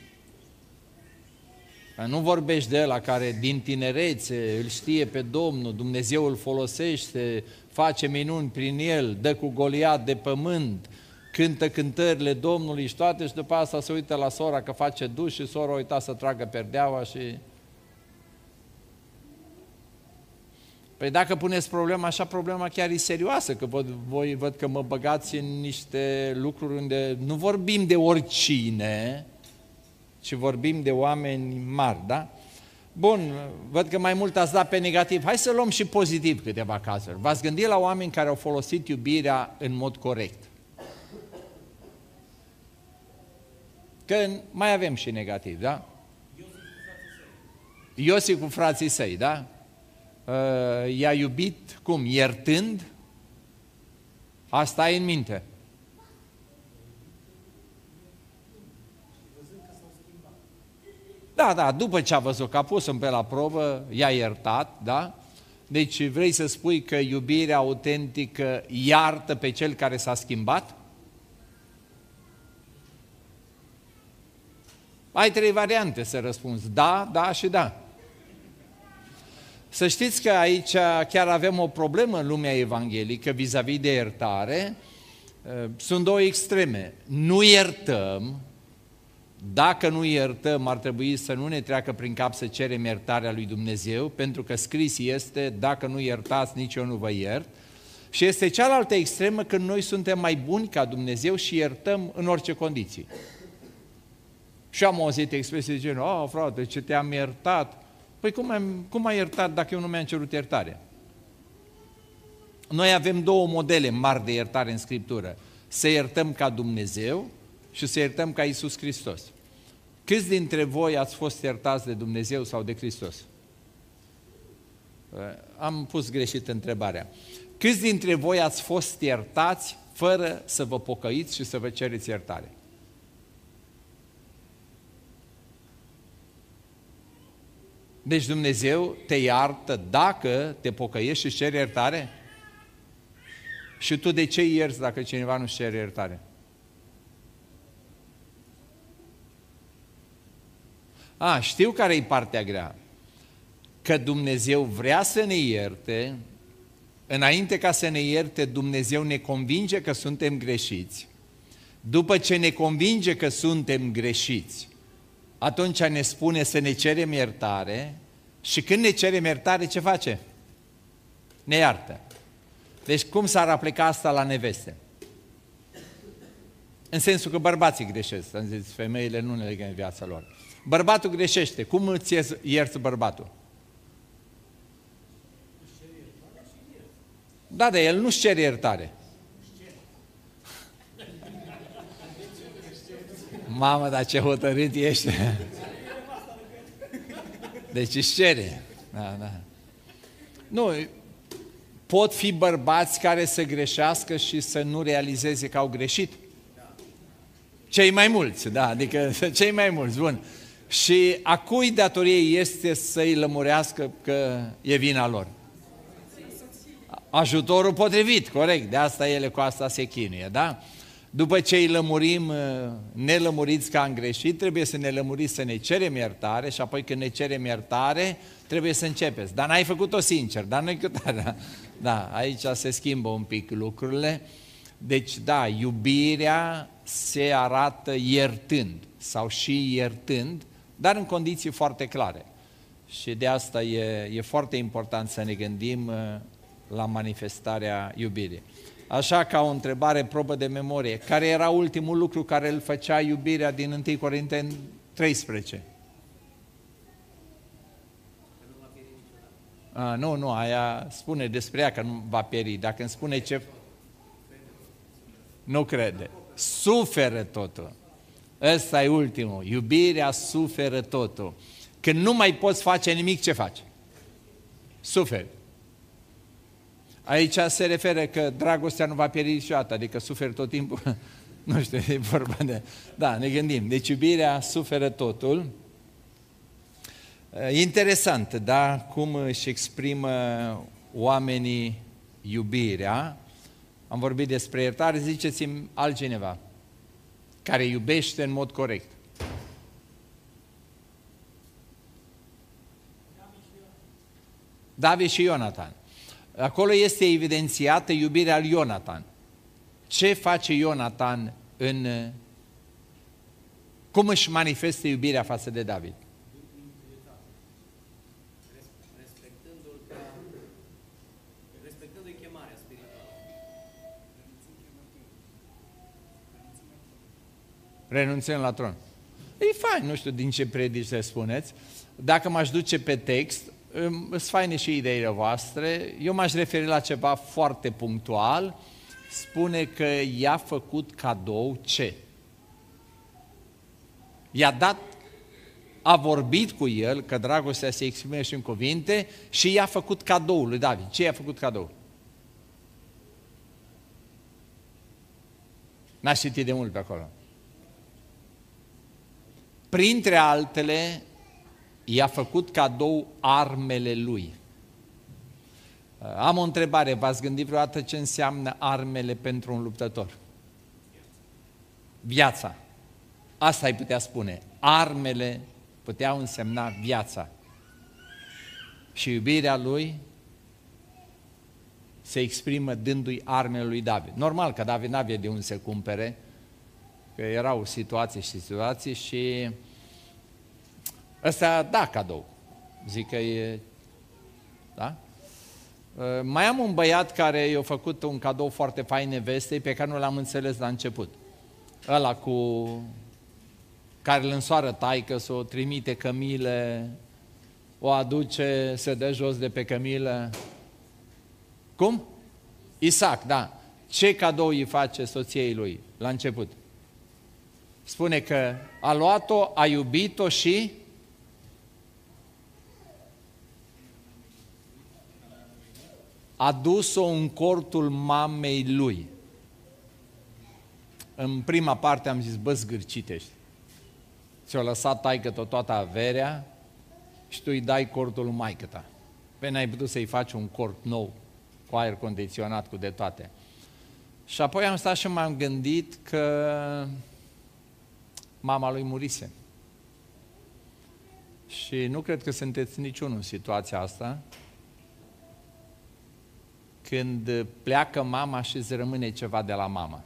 Nu vorbești de ăla care din tinerețe îl știe pe Domnul, Dumnezeu îl folosește, face minuni prin el, dă cu Goliat de pământ, cântă cântările Domnului și toate, și după asta se uită la sora că face duș și sora uita să tragă perdeaua și... Păi dacă puneți problema așa, problema chiar e serioasă, că voi văd că mă băgați în niște lucruri unde nu vorbim de oricine, ci vorbim de oameni mari, da? Bun, văd că mai mult ați dat pe negativ. Hai să luăm și pozitiv câteva cazuri. V-ați gândit la oameni care au folosit iubirea în mod corect? Că mai avem și negativ, da? Iosif cu frații săi, da? I-a iubit, cum? Iertând? Asta ai în minte. Da, după ce a văzut că a pus pe la probă, i-a iertat, da? Deci vrei să spui că iubirea autentică iartă pe cel care s-a schimbat? Ai 3 variante să răspunzi, da și da. Să știți că aici chiar avem o problemă în lumea evanghelică vis-a-vis de iertare. Sunt 2 extreme. Nu iertăm. Dacă nu iertăm, ar trebui să nu ne treacă prin cap să cerem iertarea lui Dumnezeu, pentru că scris este, dacă nu iertați, nici eu nu vă iert. Și este cealaltă extremă când noi suntem mai buni ca Dumnezeu și iertăm în orice condiții. Și am auzit expresii de genul, frate, ce te-am iertat. Păi cum ai iertat dacă eu nu mi-am cerut iertare? Noi avem 2 modele mari de iertare în Scriptură. Să iertăm ca Dumnezeu și să iertăm ca Iisus Hristos. Câți dintre voi ați fost iertați de Dumnezeu sau de Hristos? Am pus greșit întrebarea. Câți dintre voi ați fost iertați fără să vă pocăiți și să vă cereți iertare? Deci Dumnezeu te iartă dacă te pocăiești și ceri iertare? Și tu de ce ierți dacă cineva nu-și cere iertare? Știu care e partea grea. Că Dumnezeu vrea să ne ierte, înainte ca să ne ierte, Dumnezeu ne convinge că suntem greșiți. După ce ne convinge că suntem greșiți, atunci ne spune să ne cerem iertare și când ne cerem iertare, ce face? Ne iartă. Deci cum s-ar aplica asta la neveste? În sensul că bărbații greșesc, am zis, femeile nu ne legă în viața lor. Bărbatul greșește, cum îți ierți bărbatul? Da, dar el nu-și cere iertare. Mamă, dar ce hotărât ești! Deci își cere. Da. Nu, pot fi bărbați care să greșească și să nu realizeze că au greșit. Cei mai mulți, da, adică cei mai mulți, bun. Și a cui datorie este să-i lămurească că e vina lor? Ajutorul potrivit, corect, de asta ele cu asta se chinuie, da? După ce îi lămurim nelămuriți că am greșit, trebuie să ne lămuriți să ne cerem iertare și apoi când ne cerem iertare, trebuie să începeți. Dar n-ai făcut-o sincer, dar nu-i câtare. Da, aici se schimbă un pic lucrurile. Deci, da, iubirea se arată iertând sau și iertând, dar în condiții foarte clare. Și de asta e foarte important să ne gândim la manifestarea iubirii. Așa, ca o întrebare, probă de memorie, care era ultimul lucru care îl făcea iubirea din 1 Corinteni 13? Nu, aia spune despre ea că nu va pieri. Dacă îmi spune ce... Nu crede. Suferă totul. Ăsta e ultimul. Iubirea suferă totul. Când nu mai poți face nimic, ce faci? Suferi. Aici se referă că dragostea nu va pieri niciodată, adică suferi tot timpul. Nu știu, e vorba de... Da, ne gândim. Deci iubirea suferă totul. Interesant, da? Cum își exprimă oamenii iubirea. Am vorbit despre iertare, ziceți-mi altcineva care iubește în mod corect. David și Ionatan. Acolo este evidențiată iubirea lui Ionatan. Ce face Ionatan cum își manifestă iubirea față de David? Respectându-i chemarea spirituală. Renunțând la tron. E fain, nu știu din ce predici să spuneți. Dacă m-aș duce pe text, sunt faine și ideile voastre. Eu m-aș referi la ceva foarte punctual. Spune că i-a făcut cadou ce? I-a dat a vorbit cu el, că dragostea se exprime și în cuvinte, și i-a făcut cadou lui David. Ce i-a făcut cadou? N-aș citit de mult pe acolo. Printre altele, i-a făcut cadou armele lui. Am o întrebare, v-ați gândit vreodată ce înseamnă armele pentru un luptător? Viața. Asta ai putea spune. Armele puteau însemna viața. Și iubirea lui se exprimă dându-i armele lui David. Normal că David n-avea de unde să cumpere, că erau situații și ăsta da cadou. Zic că e... Da? Mai am un băiat care i-a făcut un cadou foarte fain nevestei pe care nu l-am înțeles la început. Ăla cu care îl însoară taică, să o trimite cămile, o aduce, se dă jos de pe cămilă. Cum? Isaac, da. Ce cadou îi face soției lui la început? Spune că a luat-o, a iubit-o și a dus-o în cortul mamei lui. În prima parte am zis, bă, zgârcitești. Ți-o lăsat taică-t-o toată averea și tu îi dai cortul lui maică-ta. Păi n-ai putut să-i faci un cort nou, cu aer condiționat, cu de toate. Și apoi am stat și m-am gândit că mama lui murise. Și nu cred că sunteți niciunul în situația asta, când pleacă mama și îți rămâne ceva de la mama.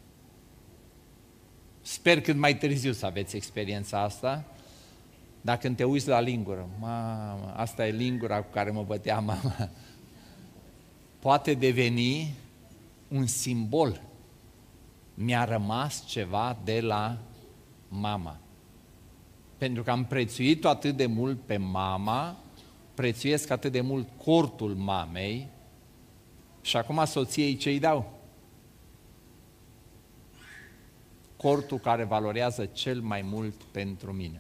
Sper cât mai târziu să aveți experiența asta, dar când te uiți la lingură, mamă, asta e lingura cu care mă bătea mama, poate deveni un simbol. Mi-a rămas ceva de la mama. Pentru că am prețuit-o atât de mult pe mama, prețuiesc atât de mult cortul mamei și acum soției ce-i dau? Cortul care valorează cel mai mult pentru mine.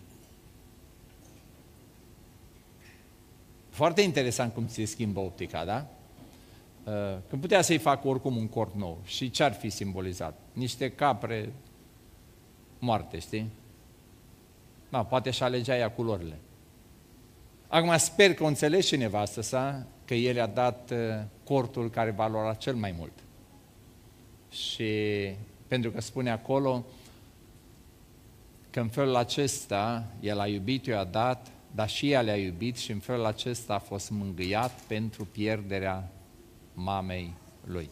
Foarte interesant cum se schimbă optica, da? Când putea să-i fac oricum un cort nou. Și ce-ar fi simbolizat? Niște capre moarte, știi? Da, poate și alegea ea culorile. Acum sper că o înțelegi și nevastă sa că el a dat cortul care valora cel mai mult. Și pentru că spune acolo că în felul acesta el a iubit, i-a dat, dar și ea le-a iubit și în felul acesta a fost mângâiat pentru pierderea mamei lui.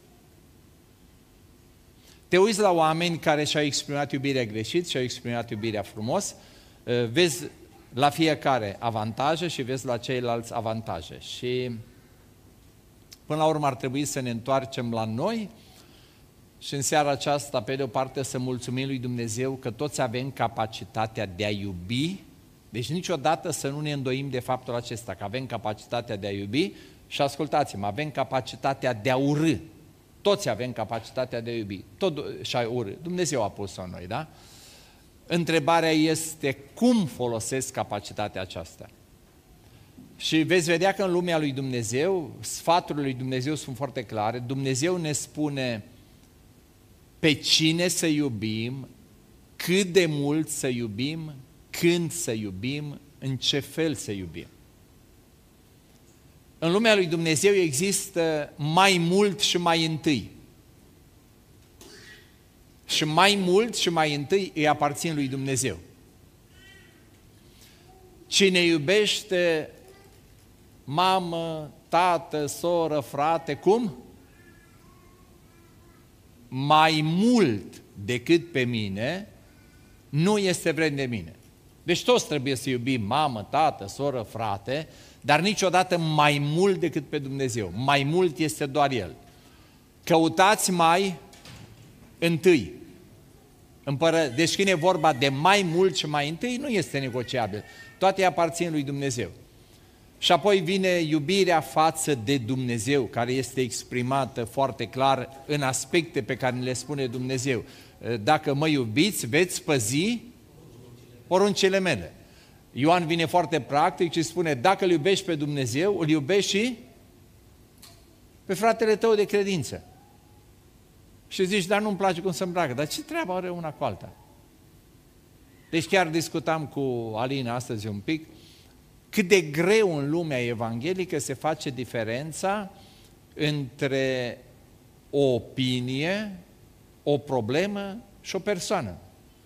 Te uiți la oameni care și-au exprimat iubirea greșit, și-au exprimat iubirea frumos, vezi la fiecare avantaje și vezi la ceilalți avantaje. Și până la urmă ar trebui să ne întoarcem la noi și în seara aceasta, pe de o parte, să mulțumim lui Dumnezeu că toți avem capacitatea de a iubi, deci niciodată să nu ne îndoim de faptul acesta, că avem capacitatea de a iubi și ascultați-mă, avem capacitatea de a urâ. Toți avem capacitatea de a iubi și a urâ. Dumnezeu a pus-o în noi, da? Întrebarea este cum folosesc capacitatea aceasta. Și veți vedea că în lumea lui Dumnezeu, sfaturile lui Dumnezeu sunt foarte clare. Dumnezeu ne spune pe cine să iubim, cât de mult să iubim, când să iubim, în ce fel să iubim. În lumea lui Dumnezeu există mai mult și mai întâi. Și mai mult și mai întâi îi aparțin lui Dumnezeu. Cine iubește mamă, tată, soră, frate, cum? Mai mult decât pe mine, nu este vrednic de mine. Deci toți trebuie să iubim mamă, tată, soră, frate, dar niciodată mai mult decât pe Dumnezeu. Mai mult este doar El. Căutați mai întâi. Deci când e vorba de mai mult și mai întâi, nu este negociabil. Toate aparțin lui Dumnezeu. Și apoi vine iubirea față de Dumnezeu, care este exprimată foarte clar în aspecte pe care le spune Dumnezeu. Dacă mă iubiți, veți păzi poruncile mele. Ioan vine foarte practic și spune, dacă îl iubești pe Dumnezeu, îl iubești și pe fratele tău de credință. Și zici, dar nu-mi place cum se îmbracă. Dar ce treabă are una cu alta? Deci chiar discutam cu Alina astăzi un pic, cât de greu în lumea evanghelică se face diferența între o opinie, o problemă și o persoană.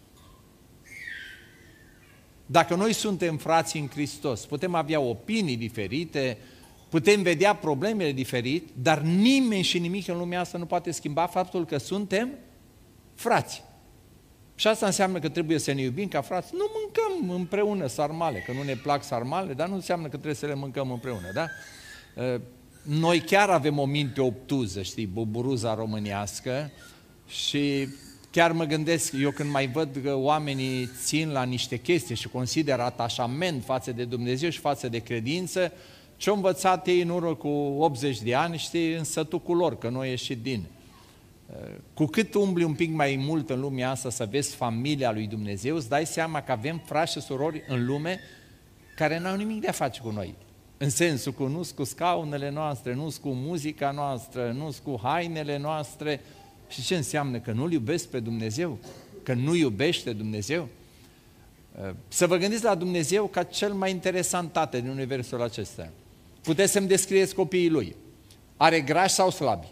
Dacă noi suntem frați în Hristos, putem avea opinii diferite, putem vedea problemele diferit, dar nimeni și nimic în lumea asta nu poate schimba faptul că suntem frați. Și asta înseamnă că trebuie să ne iubim ca frați. Nu mâncăm împreună sarmale, că nu ne plac sarmale, dar nu înseamnă că trebuie să le mâncăm împreună, da? Noi chiar avem o minte obtuză, știi, buburuza românească și chiar mă gândesc, eu când mai văd că oamenii țin la niște chestii și consideră atașament față de Dumnezeu și față de credință, ce-au învățat ei în urmă cu 80 de ani, știi, în sătucul lor, că nu a ieșit din. Cu cât umbli un pic mai mult în lumea asta să vezi familia lui Dumnezeu, îți dai seama că avem frați și surori în lume care n-au nimic de a face cu noi. În sensul că nu-s cu scaunele noastre, nu-s cu muzica noastră, nu-s cu hainele noastre. Și ce înseamnă? Că nu-L iubesc pe Dumnezeu? Că nu iubește Dumnezeu? Să vă gândiți la Dumnezeu ca cel mai interesant tată din universul acesta. Puteți să-mi descrieți copiii Lui. Are grași sau slabi?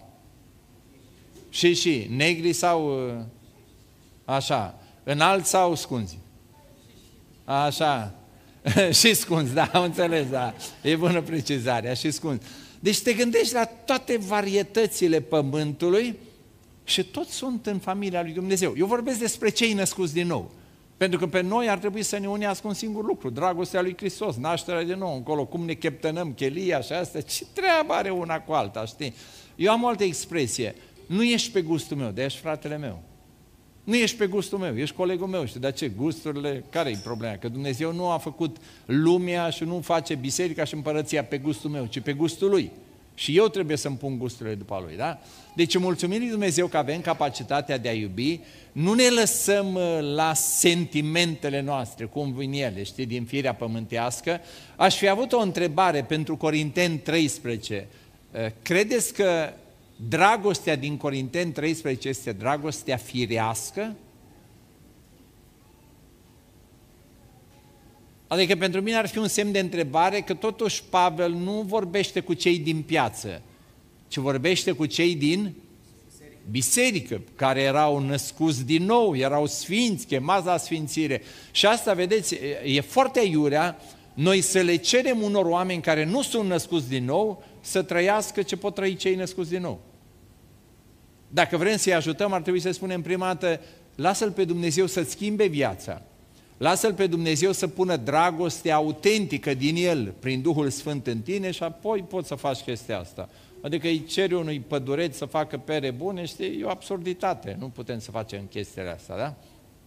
Și, negri sau așa, înalți sau scunzi? Așa, și scunzi, da, am înțeles, da, e bună precizarea, și scunzi. Deci te gândești la toate varietățile pământului și toți sunt în familia lui Dumnezeu. Eu vorbesc despre cei născuți din nou, pentru că pe noi ar trebui să ne unească un singur lucru, dragostea lui Hristos, nașterea de nou, încolo, cum ne cheptănăm chelia și astea, ce treabă are una cu alta, știi? Eu am o altă expresie, nu ești pe gustul meu, dar ești fratele meu. Nu ești pe gustul meu, ești colegul meu. Știi, dar ce? Gusturile, care-i problema? Că Dumnezeu nu a făcut lumea și nu face biserica și împărăția pe gustul meu, ci pe gustul Lui. Și eu trebuie să-mi pun gusturile după Lui, da? Deci mulțumim lui Dumnezeu că avem capacitatea de a iubi, nu ne lăsăm la sentimentele noastre, cum vin ele, știi, din firea pământească. Aș fi avut o întrebare pentru Corinteni 13. Credeți că dragostea din Corinteni 13 este dragostea firească? Adică pentru mine ar fi un semn de întrebare că totuși Pavel nu vorbește cu cei din piață, ci vorbește cu cei din biserică, care erau născuți din nou, erau sfinți, chemați la sfințire. Și asta, vedeți, e foarte aiurea noi să le cerem unor oameni care nu sunt născuți din nou să trăiască ce pot trăi cei născuți din nou. Dacă vrem să-i ajutăm, ar trebui să spunem prima dată, lasă-L pe Dumnezeu să-ți schimbe viața. Lasă-L pe Dumnezeu să pună dragoste autentică din El, prin Duhul Sfânt în tine și apoi poți să faci chestia asta. Adică îi ceri unui pădureț să facă pere bune, știi, e o absurditate. Nu putem să facem chestiile astea, da?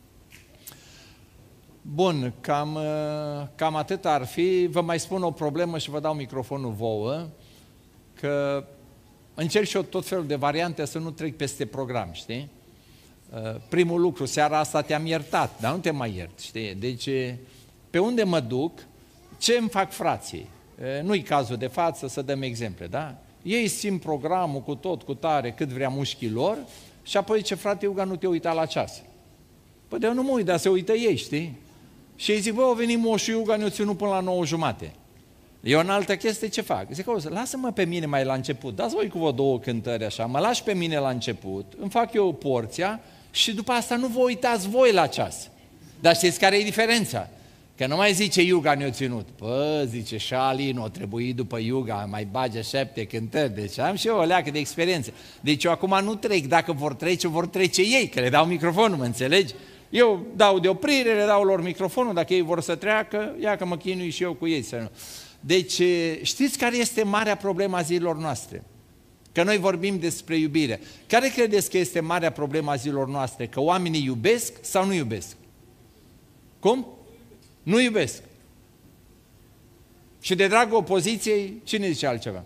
Bun, cam atât ar fi. Vă mai spun o problemă și vă dau microfonul vouă, că încerc și eu tot felul de variante să nu trec peste program, știi? Primul lucru, seara asta te-am iertat, dar nu te mai iert, știi? Deci, pe unde mă duc, ce îmi fac frații? Nu-i cazul de față, să dăm exemple, da? Ei simt programul cu tot, cu tare, cât vrea mușchii lor și apoi ce frate Iuga, nu te uita la ceas. Păi de eu nu mă uit, dar se uită ei, știi? Și ei zic, bă, o venit moșul Iuga, ne-o ținut până la 9:30. Eu în altă chestie ce fac? Zic, lasă-mă pe mine mai la început, dați voi cu vă 2 cântări așa, mă lași pe mine la început, îmi fac eu porția și după asta nu vă uitați voi la ceas. Dar știți care e diferența? Că nu mai zice Iuga ne-o ținut. Pă, zice, și Alin o trebuie după Iuga, mai bage 7 cântări, deci am și eu o leacă de experiență. Deci eu acum nu trec, dacă vor trece ei, că le dau microfonul, mă înțelegi? Eu dau de oprire, le dau lor microfonul, dacă ei vor să treacă, ia că mă chinui și eu cu ei. Să nu. Deci știți care este marea problemă a zilor noastre? Că noi vorbim despre iubire. Care credeți că este marea problemă a zilor noastre? Că oamenii iubesc sau nu iubesc? Cum? Nu iubesc. Și de dragul opoziției, cine zice altceva?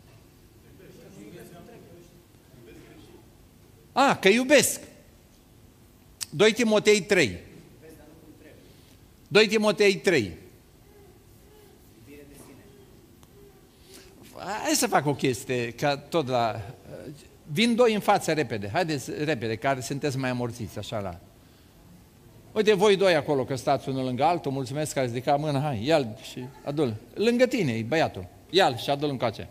Că iubesc. 2 Timotei 3. 2 Timotei 3. hai să fac o chestie, ca tot la... Vin doi în față repede, haideți repede, care sunteți mai amorțiți, așa la... Uite, voi doi acolo, că stați unul lângă altul, mulțumesc că ați ridicat mâna, hai, ia-l și adu-l. Lângă tine e băiatul, ia-l și adu-l încoace.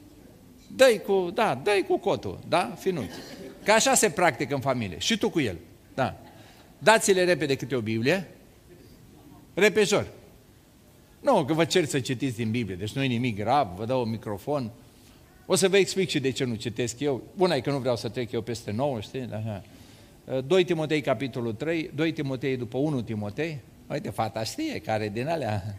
Dă-i cu cotul, da, finuț. Că așa se practică în familie, și tu cu el, da. Dați-le repede câte o Biblie, repejor. Nu, că vă cer să citiți din Biblie, deci nu e nimic grav, vă dau un microfon. O să vă explic și de ce nu citesc eu. Una e că nu vreau să trec eu peste 9, știi? Așa. 2 Timotei, capitolul 3, 2 Timotei după 1 Timotei. Uite, fata știe, care din alea.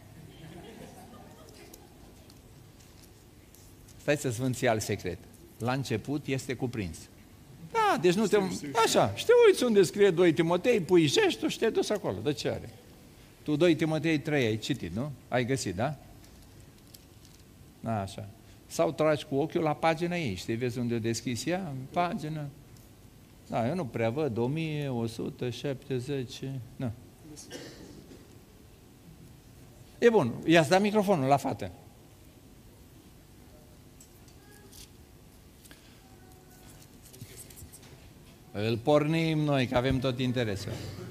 Stai să-ți vând ție alt secret. La început este cuprins. Da, deci nu te... Așa, și te uiți unde scrie 2 Timotei, pui gestul și te duci acolo. De ce are? Tu 2 Timotei 3 ai citit, nu? Ai găsit, da? Da, așa. Sau tragi cu ochiul la pagina ei, știi, vezi unde o deschis ea, în pagină. Da, eu nu prea văd, 1170, nu. E bun, i-ați dat microfonul la fată. Îl pornim noi, că avem tot interesul.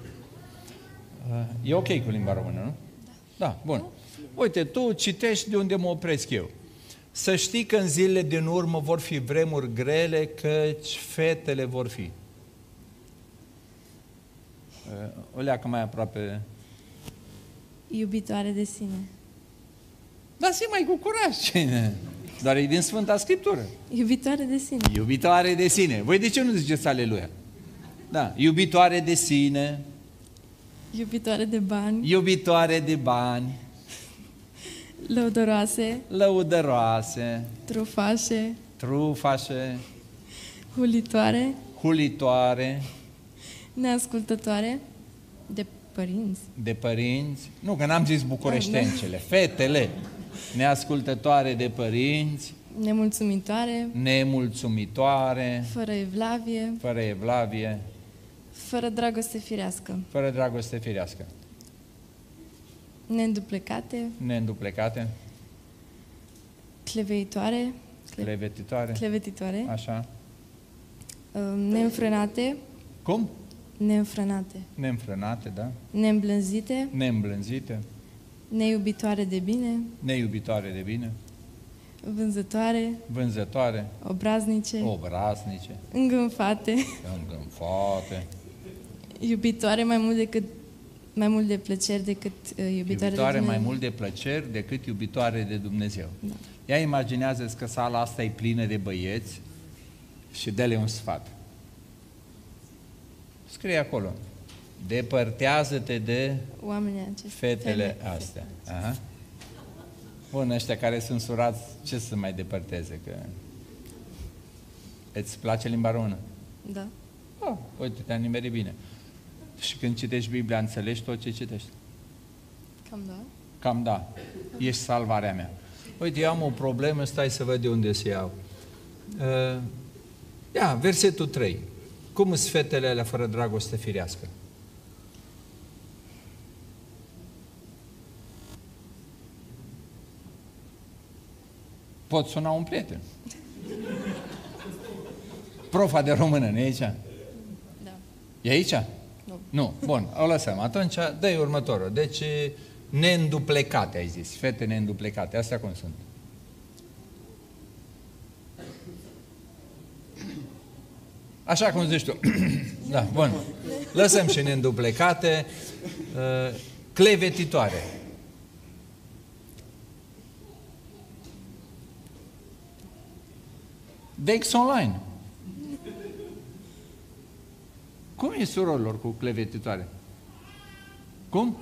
E ok cu limba română, nu? Da, bun. Uite, tu citești de unde mă opresc eu. Să știi că în zilele din urmă vor fi vremuri grele, căci fetele vor fi. O leacă mai aproape. Iubitoare de sine. Da, zi mai cu curaj. Doar e din Sfânta Scriptură. Iubitoare de sine. Iubitoare de sine. Voi de ce nu ziceți aleluia? Da, iubitoare de sine. Iubitoare de bani. Iubitoare de bani. Lăudăroase. Lăudăroase. Trufașe. Trufașe. Hulitoare. Hulitoare. Neascultătoare. De părinți. De părinți. Nu, că n-am zis bucureștencele. Fetele. Neascultătoare de părinți. Nemulțumitoare. Nemulțumitoare. Fără evlavie. Fără evlavie. Fără dragoste firească. Fără dragoste firească. Neînduplecate. Neînduplecate. Cleveitoare. Clevetitoare. Clevetitoare. Așa. Neînfrânate. Cum? Neînfrânate. Neînfrânate, da. Neîmblânzite. Neîmblânzite. Neiubitoare de bine. Neiubitoare de bine. Vânzătoare. Vânzătoare. Obraznice. Obraznice. Îngânfate. Îngânfate. Iubitoare mai mult de plăceri decât iubitoare de mai Dumnezeu. mult de plăceri decât iubitoare de Dumnezeu. Da. Ia imaginează-ți că sala asta e plină de băieți și dă-le un sfat. Scrie acolo. Depărtează-te de Oamenii aceștia. fetele astea. Aha. Bun, ăștia care sunt surați, ce să mai depărteze? Că... Îți place limba română? Da. Oh, uite, te-am nimerit bine. Și când citești Biblia, înțelegi tot ce citești? Cam da. Cam da. Ești salvarea mea. Uite, eu am o problemă, stai să văd de unde să iau. Ia, versetul 3. Cum sunt fetele alea fără dragoste firească? Pot suna un prieten. Profa de română, nu e aici? Da. E aici? Nu. Nu. Bun, o lăsăm. Atunci, dă-i următorul. Deci, neînduplecate, ai zis. Fete neînduplecate. Astea cum sunt? Așa cum zici tu. Da, bun. Lăsăm și neînduplecate. Clevetitoare. Dex online. Cum e surorilor cu clevetitoare? Cum?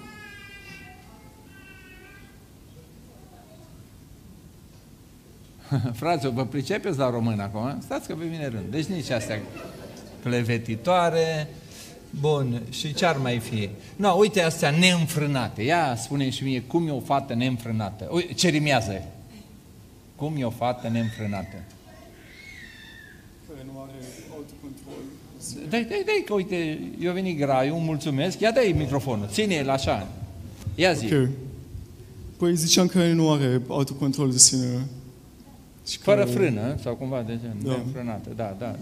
Fraților, vă pricepeți la român acum? Stați că pe mine rând. Deci nici astea clevetitoare. Bun, și ce ar mai fi? No, uite astea neînfrânate. Ia spune și mie, cum e o fată neînfrânată? Uite, ce rimează? Cum e o fată neînfrânată? Care nu are autocontrol. Dai, că uite, eu venit graiul, mulțumesc. Ia dai microfonul, ține-l așa. Ia zi. Ok. Păi ziceam că nu are autocontrol de sine. Și Fără care- frână, sau cumva de gen, Da. neînfrânată, da.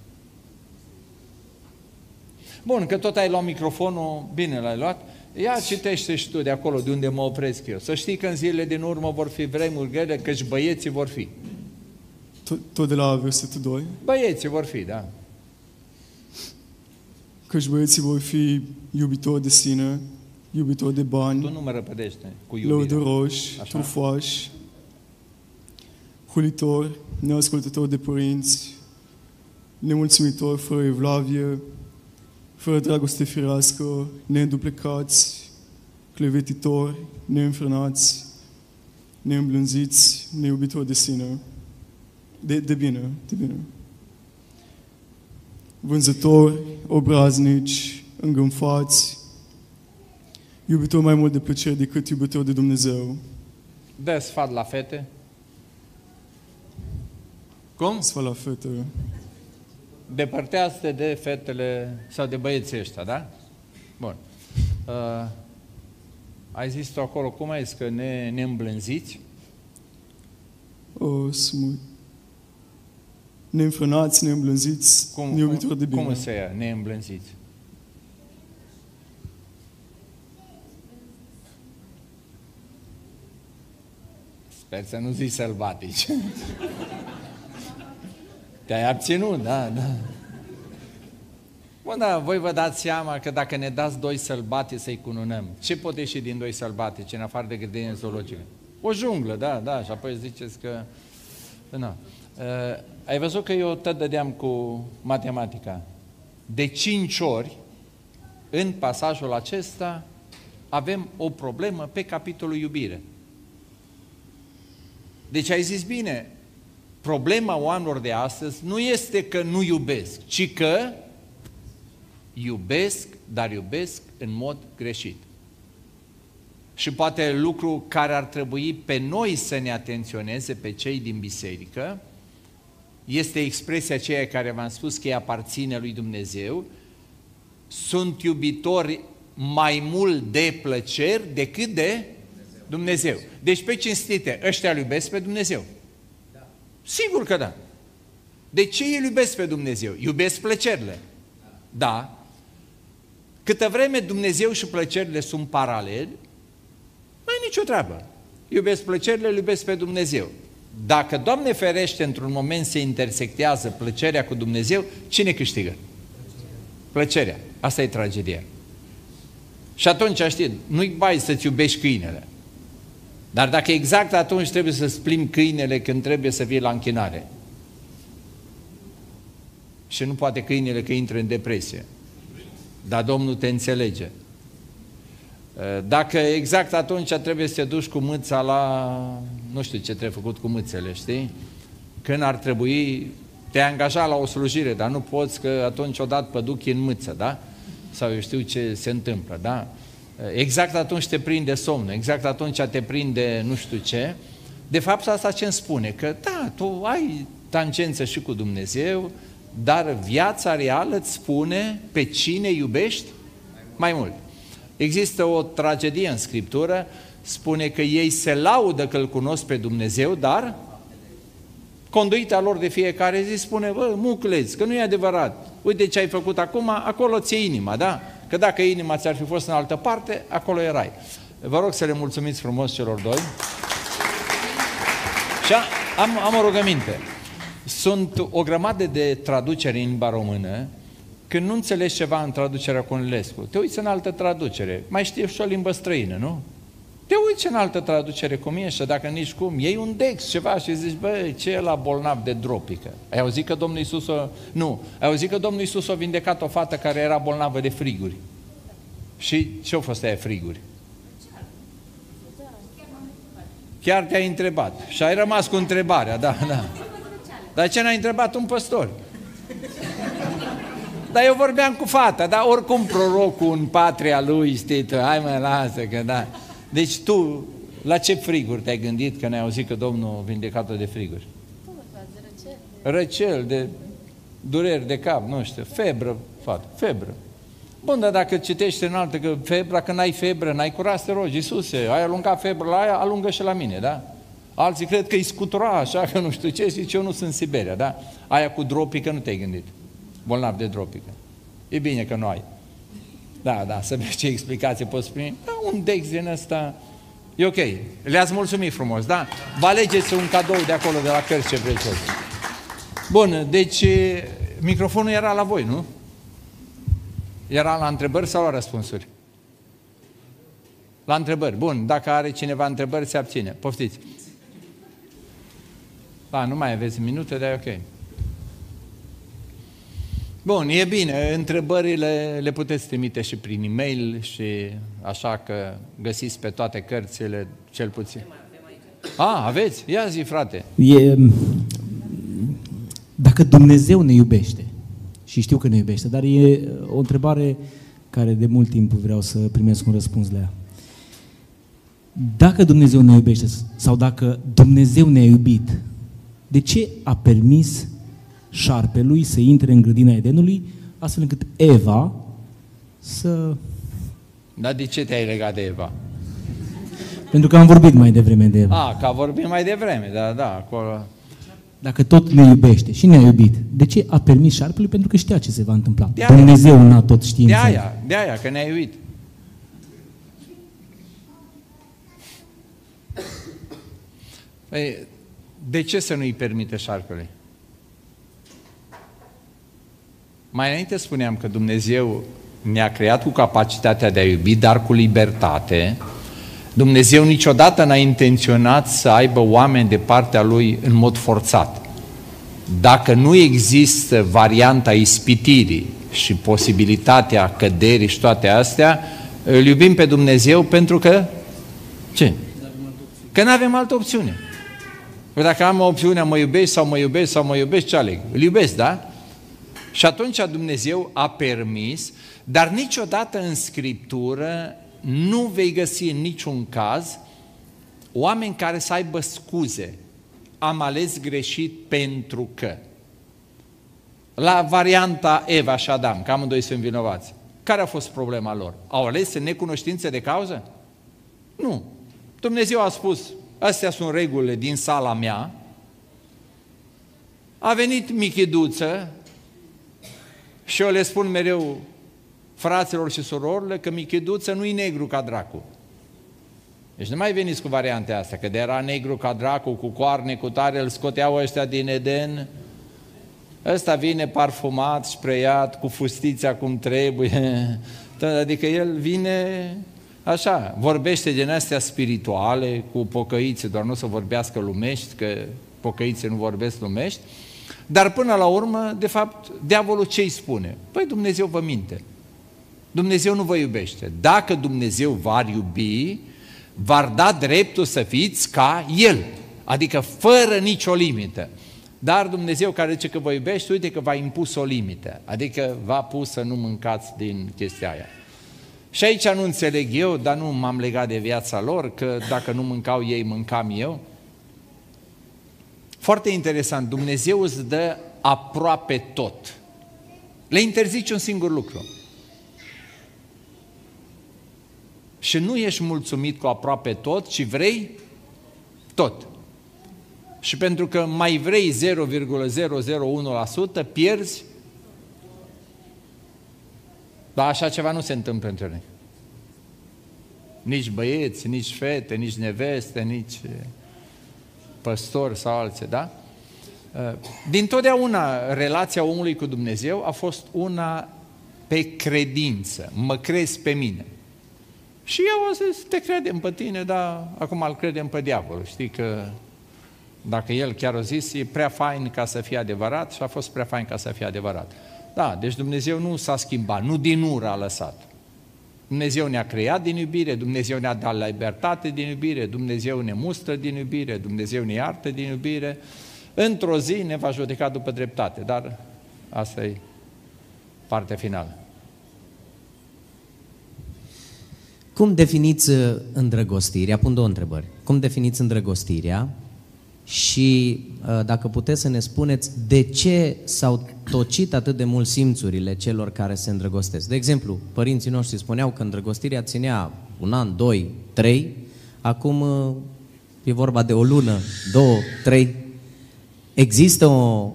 Bun, că tot ai luat microfonul, bine l-ai luat, ia citește și tu de acolo, de unde mă opresc eu. Să știi că în zilele din urmă vor fi vremuri grele, căci băieții vor fi. Tot de la versetul 2. Băieții vor fi, da. Căci băieții vor fi iubitori de sine, iubitori de Tu bani, nu mă răpădește cu iubirea. lăudăroși, Așa. trufași, hulitori, neascultători de părinți, nemulțumitori, fără evlavie, fără dragoste firească, neînduplecați, clevetitori, neînfrânați, neîmblânziți, neiubitori de sine, de bine. Vânzători, obraznici, îngânfați, iubitori mai mult de plăcere decât iubitori de Dumnezeu. Dă sfat la fete. Cum? Sfat la fete. Depărtează-te de fetele sau de băieții ăștia, da? Bun. Ai zis tu acolo, cum ai zis, că ne îmblânziți? Neînfrânați, neîmblânziți, neiubitori de bine. Cum se ia, neîmblânziți? Sper să nu zici sălbatici. Te-ai abținut, da. Bun, da, voi vă dați seama că dacă ne dați 2 sălbatici să-i cununăm, ce pot ieși din 2 sălbatici în afară de grădină zoologică? O junglă, da, și apoi ziceți că... Na. Ai văzut că eu tot dădeam cu matematica. De 5 ori, în pasajul acesta, avem o problemă pe capitolul iubire. Deci ai zis bine, problema oamenilor de astăzi nu este că nu iubesc, ci că iubesc, dar iubesc în mod greșit. Și poate lucru care ar trebui pe noi să ne atenționeze, pe cei din biserică, este expresia aceea care v-am spus că îi aparține lui Dumnezeu, sunt iubitori mai mult de plăceri decât de Dumnezeu. Deci pe cinstite, ăștia îl iubesc pe Dumnezeu. Da. Sigur că da. De ce îl iubesc pe Dumnezeu? Iubesc plăcerile. Da. Câtă vreme Dumnezeu și plăcerile sunt paraleli, nu e nicio treabă. Iubesc plăcerile, îl iubesc pe Dumnezeu. Dacă, Doamne ferește, într-un moment se intersectează plăcerea cu Dumnezeu, cine câștigă? Plăcerea. Asta e tragedia. Și atunci, știi, nu-i bai să-ți iubești câinele. Dar dacă exact atunci trebuie să-ți plimbi câinele când trebuie să vii la închinare. Și nu poate câinele că intră în depresie. Dar Domnul te înțelege. Dacă exact atunci trebuie să te duci cu mâța la... Nu știu ce trebuie făcut cu mâțele, știi? Când ar trebui... Te-ai angajat la o slujire, dar nu poți că atunci o dat păduchi în mâță, da? Sau eu știu ce se întâmplă, da? Exact atunci te prinde somnul, exact atunci te prinde nu știu ce. De fapt, asta ce îmi spune? Că da, tu ai tangență și cu Dumnezeu, dar viața reală îți spune pe cine iubești mai mult. Există o tragedie în Scriptură, spune că ei se laudă că îl cunosc pe Dumnezeu, dar conduita lor de fiecare zi spune, bă, mucleți, că nu e adevărat. Uite ce ai făcut acum, acolo ți-e inima, da? Că dacă inima ți-ar fi fost în altă parte, acolo erai. Vă rog să le mulțumiți frumos celor doi. Și am o rugăminte. Sunt o grămadă de traduceri în limba română. Când nu înțelegi ceva în traducerea Cornilescu, te uiți în altă traducere. Mai știi și o limbă străină, nu? Te uiți în altă traducere cum e și dacă nici cum, iei un dex, ceva și zici, bă, ce e la bolnav de dropică? Ai auzit că Domnul Iisus ai auzit că Domnul Iisus a vindecat o fată care era bolnavă de friguri. Și ce-au fost aia friguri? Chiar te-ai întrebat. Și ai rămas cu întrebarea, da. Dar ce n-ai întrebat un păstor? Dar eu vorbeam cu fata, dar oricum prorocul în patria lui, știi tu, hai mă, lasă că da. Deci tu, la ce friguri te-ai gândit că ne-ai auzit că Domnul a vindecat-o de friguri? Răcel, de dureri de cap, nu știu, febră, fată, febră. Bun, dar dacă citești în altă că febra, că n-ai febră, n-ai curaj să te rogi, Iisuse, ai alungat febră la aia, alungă și la mine, da? Alții cred că îi scutura așa, că nu știu ce, zice, eu nu sunt Siberia, da? Aia cu dropică nu te-ai gândit. Bolnav de dropică. E bine că nu ai. Da, să vezi ce explicație poți primi. Da, un Dex din ăsta, e ok. Le-ați mulțumit frumos, da? Vă alegeți un cadou de acolo, de la cărți, ce vreți. Bun, deci microfonul era la voi, nu? Era la întrebări sau la răspunsuri? La întrebări. Bun, dacă are cineva întrebări, se abține. Poftiți. Da, nu mai aveți minute, dar e ok. Bun, e bine, întrebările le puteți trimite și prin e-mail și așa că găsiți pe toate cărțile, cel puțin. Aveți? Ia zi, frate. Dacă Dumnezeu ne iubește, și știu că ne iubește, dar e o întrebare care de mult timp vreau să primesc un răspuns la ea. Dacă Dumnezeu ne iubește sau dacă Dumnezeu ne-a iubit, de ce a permis șarpelui să intre în grădina Edenului, astfel încât Eva să... Dar de ce te-ai legat de Eva? Pentru că am vorbit mai devreme de Eva. Că a vorbit mai devreme, da, acolo... Dacă tot ne iubește și ne-a iubit, de ce a permis șarpelui? Pentru că știa ce se va întâmpla. Dumnezeu n-a tot știință. De aia, că ne-a iubit. Păi, de ce să nu-i permite șarpelui? Mai înainte spuneam că Dumnezeu ne-a creat cu capacitatea de a iubi, dar cu libertate. Dumnezeu niciodată n-a intenționat să aibă oameni de partea Lui în mod forțat. Dacă nu există varianta ispitirii și posibilitatea căderii și toate astea, îl iubim pe Dumnezeu pentru că... Ce? Că nu avem altă opțiune. Păi dacă am opțiunea mă iubești sau mă iubești sau mă iubești, ce aleg? Îl iubesc, da? Și atunci Dumnezeu a permis, dar niciodată în Scriptură nu vei găsi în niciun caz oameni care să aibă scuze. Am ales greșit pentru că. La varianta Eva și Adam, că amândoi sunt vinovați, care a fost problema lor? Au ales în necunoștință de cauză? Nu. Dumnezeu a spus, astea sunt regulile din sala mea, a venit Michiduță și eu le spun mereu fraților și surorile că Michiduță nu-i negru ca dracu. Deci nu mai veniți cu variante astea, că de era negru ca dracu, cu coarne, cu tare, îl scoteau ăștia din Eden. Ăsta vine parfumat, spreiat, cu fustița cum trebuie. Adică el vine așa, vorbește din astea spirituale, cu pocăiți, doar nu să vorbească lumești, că pocăiții nu vorbesc lumești. Dar până la urmă, de fapt, diavolul ce îi spune? Păi Dumnezeu vă minte. Dumnezeu nu vă iubește. Dacă Dumnezeu v-ar iubi, v-ar da dreptul să fiți ca El, adică fără nicio limită. Dar Dumnezeu care zice că vă iubește, uite că v-a impus o limită, adică v-a pus să nu mâncați din chestia aia. Și aici nu înțeleg eu, dar nu m-am legat de viața lor, că dacă nu mâncau ei, mâncam eu. Foarte interesant, Dumnezeu îți dă aproape tot. Le interzice un singur lucru. Și nu ești mulțumit cu aproape tot, ci vrei tot. Și pentru că mai vrei 0,001%, pierzi. Dar așa ceva nu se întâmplă între noi. Nici băieți, nici fete, nici neveste, nici păstori sau alții, da? Dintotdeauna relația omului cu Dumnezeu a fost una pe credință. Mă crezi pe mine. Și eu o zis, te credem pe tine, dar acum îl credem pe diavol. Știi că dacă el chiar o zis, e prea fain ca să fie adevărat și a fost prea fain ca să fie adevărat. Da, deci Dumnezeu nu s-a schimbat, nu din ură a lăsat. Dumnezeu ne-a creat din iubire, Dumnezeu ne-a dat libertate din iubire, Dumnezeu ne mustră din iubire, Dumnezeu ne iartă din iubire. Într-o zi ne va judeca după dreptate, dar asta e partea finală. Cum definiți îndrăgostirea? Pun două întrebări. Cum definiți îndrăgostirea? Și dacă puteți să ne spuneți de ce s-au tocit atât de mult simțurile celor care se îndrăgostesc. De exemplu, părinții noștri spuneau că îndrăgostirea ținea 1 an, 2, 3, acum e vorba de o lună, 2, 3, există o...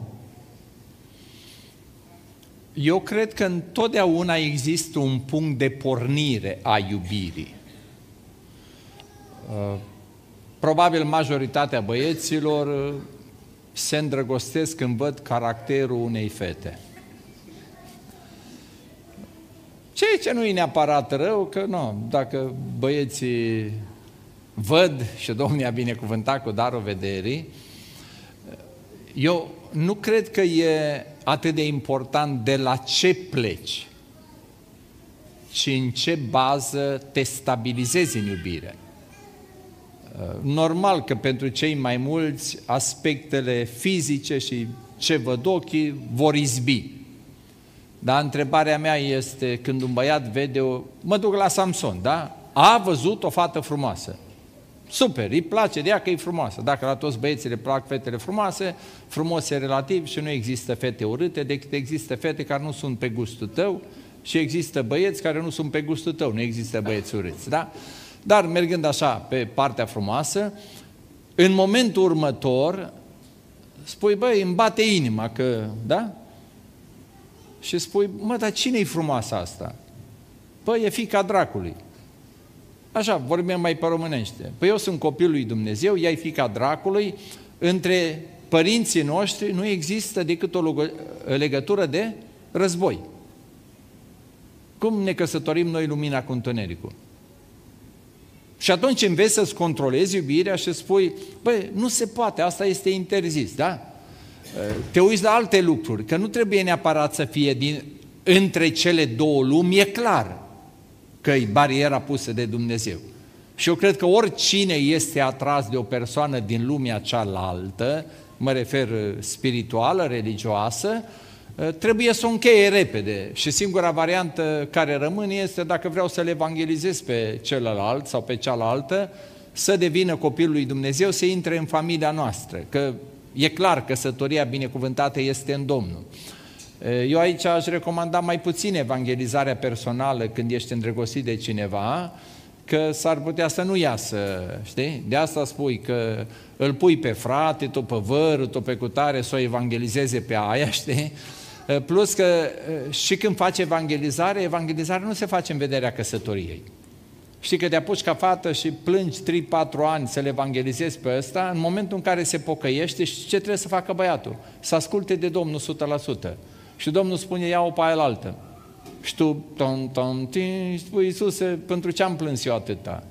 Eu cred că întotdeauna există un punct de pornire a iubirii. Probabil majoritatea băieților se îndrăgostesc când văd caracterul unei fete. Ceea ce nu e neapărat rău, că nu, dacă băieții văd și Domnul i-a binecuvântat cu darul vederii, eu nu cred că e atât de important de la ce pleci, ci în ce bază te stabilizezi în iubire. Normal că pentru cei mai mulți aspectele fizice și ce văd ochii vor izbi. Dar întrebarea mea este, când un băiat vede mă duc la Samson, da? A văzut o fată frumoasă. Super, îi place de ea că e frumoasă. Dacă la toți băieții le plac fetele frumoase, frumos e relativ și nu există fete urâte, decât există fete care nu sunt pe gustul tău și există băieți care nu sunt pe gustul tău, nu există băieți urâți, da? Dar mergând așa pe partea frumoasă, în momentul următor spui, băi, îmi bate inima că, da? Și spui, mă, dar cine-i frumoasă asta? Păi, e fiica dracului. Așa, vorbim mai pe românește. Păi eu sunt copilul lui Dumnezeu, ea e fiica dracului, între părinții noștri nu există decât o legătură de război. Cum ne căsătorim noi lumina cu întunericul? Și atunci înveți să-ți controlezi iubirea și spui, băi, nu se poate, asta este interzis, da? Te uiți la alte lucruri, că nu trebuie neapărat să fie între cele două lumi, e clar că e bariera pusă de Dumnezeu. Și eu cred că oricine este atras de o persoană din lumea cealaltă, mă refer spirituală, religioasă, trebuie să o încheie repede. Și singura variantă care rămâne este, dacă vreau să-l evangelizez pe celălalt sau pe cealaltă, să devină copilul lui Dumnezeu, să intre în familia noastră, că e clar, căsătoria binecuvântată este în Domnul. Eu aici aș recomanda mai puțin evangelizarea personală când ești îndrăgostit de cineva, că s-ar putea să nu iasă, știi? De asta spui că îl pui pe frate, tot pe vărul, tot pe cutare, să o evangelizeze pe aia, știi? Plus că și când faci evangelizarea nu se face în vederea căsătoriei. Știi că te apuci ca fată și plângi 3-4 ani să le evangelizezi pe ăsta, în momentul în care se pocăiește, și ce trebuie să facă băiatul? Să asculte de Domnul 100%. Și Domnul spune, ia-o pe aia altă. Și tu, spui, Iisuse, pentru ce am plâns eu atâta?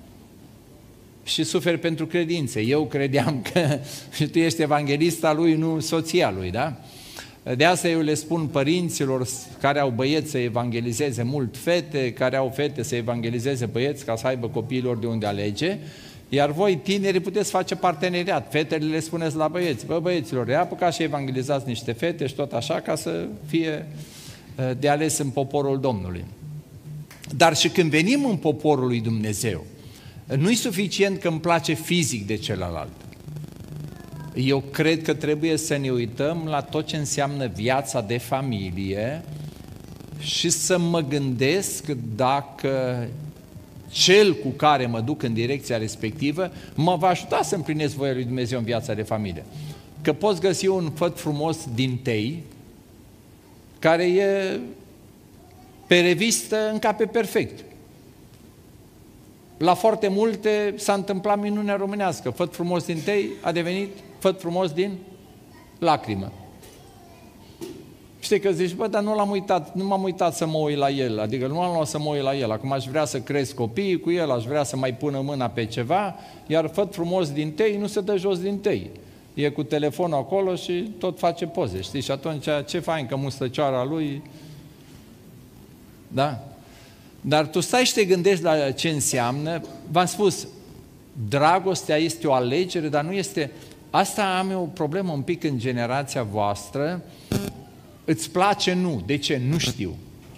Și suferi pentru credințe. Eu credeam că și tu ești evanghelista lui, nu soția lui, da? De asta eu le spun părinților care au băieți să evangelizeze mult fete, care au fete să evangelizeze băieți ca să aibă copiilor de unde alege, iar voi tineri puteți face parteneriat. Fetele le spuneți la băieți, bă băieților, reapucați și evangelizați niște fete și tot așa ca să fie de ales în poporul Domnului. Dar și când venim în poporul lui Dumnezeu, nu-i suficient că îmi place fizic de celălalt. Eu cred că trebuie să ne uităm la tot ce înseamnă viața de familie și să mă gândesc dacă cel cu care mă duc în direcția respectivă mă va ajuta să împlinesc voia lui Dumnezeu în viața de familie. Că poți găsi un făt frumos din tei, care e pe revistă încape perfect. La foarte multe s-a întâmplat minunea românească. Făt frumos din tei a devenit făt frumos din lacrimă. Știi că zici, bă, dar nu m-am uitat să mă uit la el, adică nu am luat să mă uit la el, acum aș vrea să cresc copiii cu el, aș vrea să mai pună mâna pe ceva, iar făt frumos din tei nu se dă jos din tei. E cu telefonul acolo și tot face poze, știi? Și atunci ce fain că mustăcioara lui, da? Dar tu stai și te gândești la ce înseamnă, v-am spus, dragostea este o alegere, dar nu este... Asta am eu o problemă un pic în generația voastră, îți place? Nu. De ce? Nu știu.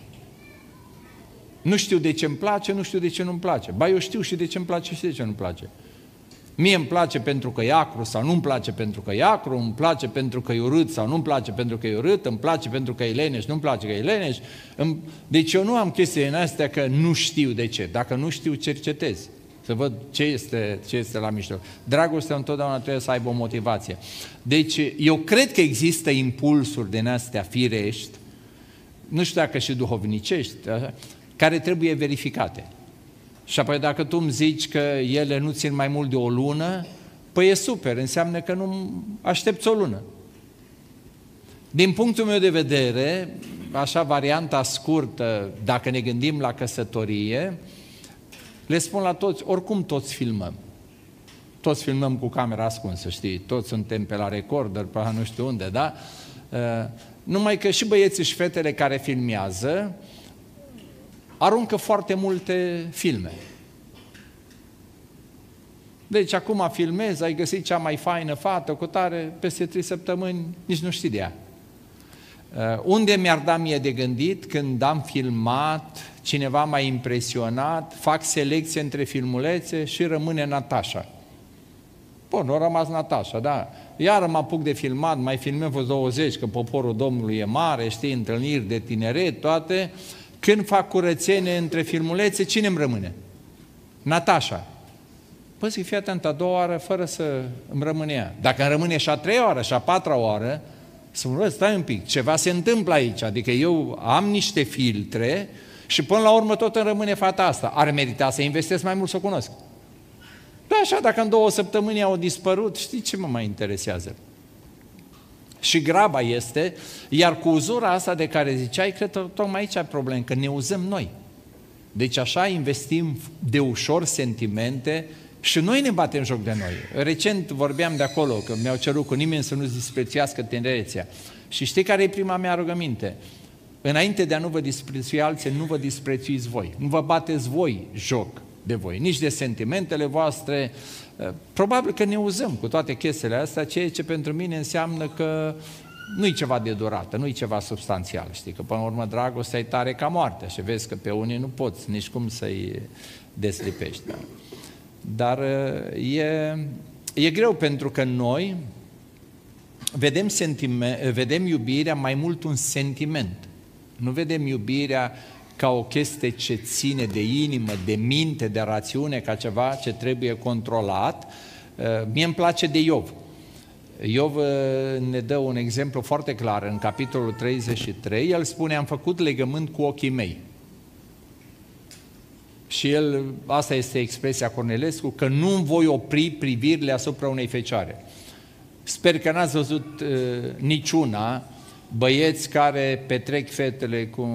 Nu știu de ce îmi place, nu știu de ce nu-mi place. Ba, eu știu și de ce îmi place și de ce nu-mi place. Mie îmi place pentru că e acru sau nu-mi place pentru că e acru, îmi place pentru că e urât sau nu-mi place pentru că e urât, îmi place pentru că e leneș, nu-mi place că e leneș. Deci eu nu am chestii în astea că nu știu de ce. Dacă nu știu, cercetez. Să văd ce este la mijloc. Dragostea întotdeauna trebuie să aibă o motivație. Deci, eu cred că există impulsuri din astea firești, nu știu dacă și duhovnicești, care trebuie verificate. Și apoi dacă tu îmi zici că ele nu țin mai mult de o lună, păi e super, înseamnă că nu aștepți o lună. Din punctul meu de vedere, așa varianta scurtă, dacă ne gândim la căsătorie, le spun la toți, oricum toți filmăm. Toți filmăm cu camera ascunsă, știi? Toți suntem pe la recorder, pe la nu știu unde, da? Numai că și băieții și fetele care filmează aruncă foarte multe filme. Deci acum filmezi, ai găsit cea mai faină fată cu tare, peste 3 săptămâni nici nu știi de ea. Unde mi-ar da mie de gândit când am filmat, cineva m-a impresionat, fac selecție între filmulețe și rămâne Natasha. Bun, a rămas Natasha, da. Iar mă apuc de filmat, mai filmăm vreo 20, că poporul Domnului e mare, știi, întâlniri de tineret, toate. Când fac curățenie între filmulețe, cine îmi rămâne? Natasha. Păi zic, fii atent, a doua oară, fără să îmi rămâne ea. Dacă îmi rămâne și a 3-a oară, și a 4-a oară, să mă rog, stai un pic, ceva se întâmplă aici, adică eu am niște filtre și până la urmă tot îmi rămâne fata asta. Ar merita să investesc mai mult să o cunosc. Da, așa, dacă în 2 săptămâni au dispărut, știi ce mă mai interesează? Și graba este, iar cu uzura asta de care ziceai, cred că tocmai aici ai problem, că ne uzăm noi. Deci așa investim de ușor sentimente și noi ne batem joc de noi. Recent vorbeam de acolo, că mi-au cerut cu nimeni să nu-ți disprețuiască tinerețea. Și știi care e prima mea rugăminte? Înainte de a nu vă disprețui alții, nu vă disprețuiți voi. Nu vă bateți voi joc de voi, nici de sentimentele voastre. Probabil că ne uzăm cu toate chestiile astea, ceea ce pentru mine înseamnă că nu-i ceva de durată, nu-i ceva substanțial, știi? Că până la urmă dragostea e tare ca moartea și vezi că pe unii nu poți nici cum să-i deslipești. Da? Dar e greu pentru că noi vedem iubirea mai mult un sentiment. Nu vedem iubirea ca o chestie ce ține de inimă, de minte, de rațiune, ca ceva ce trebuie controlat. Mie îmi place de Iov. Iov ne dă un exemplu foarte clar în capitolul 33. El spune, am făcut legământ cu ochii mei. Și el, asta este expresia Cornelescu, că nu-mi voi opri privirile asupra unei fecioare. Sper că n-ați văzut niciuna băieți care petrec fetele cu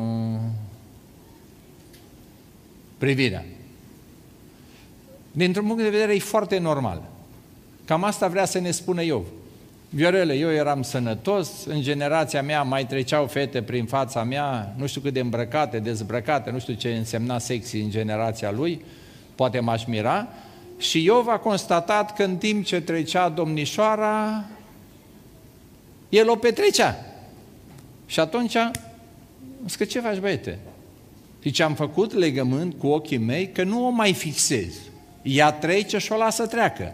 privirea. Dintr-un punct de vedere e foarte normal. Cam asta vrea să ne spună Iov. Viorele, eu eram sănătos, în generația mea mai treceau fete prin fața mea, nu știu cât de îmbrăcate, dezbrăcate, nu știu ce însemna sexy în generația lui, poate m-aș mira, și Iov a constatat că în timp ce trecea domnișoara, el o petrecea. Și atunci, că ce faci, băiete? Zice, am făcut legământ cu ochii mei că nu o mai fixez. Ea trece și o lasă treacă.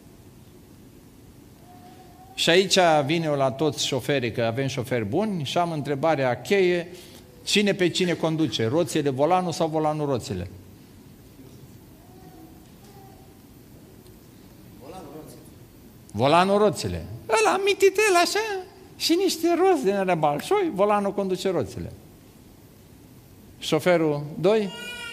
Și aici vine eu la toți șoferii, că avem șoferi buni, și am întrebarea cheie, cine pe cine conduce, roțile volanul sau volanul roțile? Volanul roțile. Ăla mititel așa și niște roți din alea balșoi, volanul conduce roțile. Șoferul 2?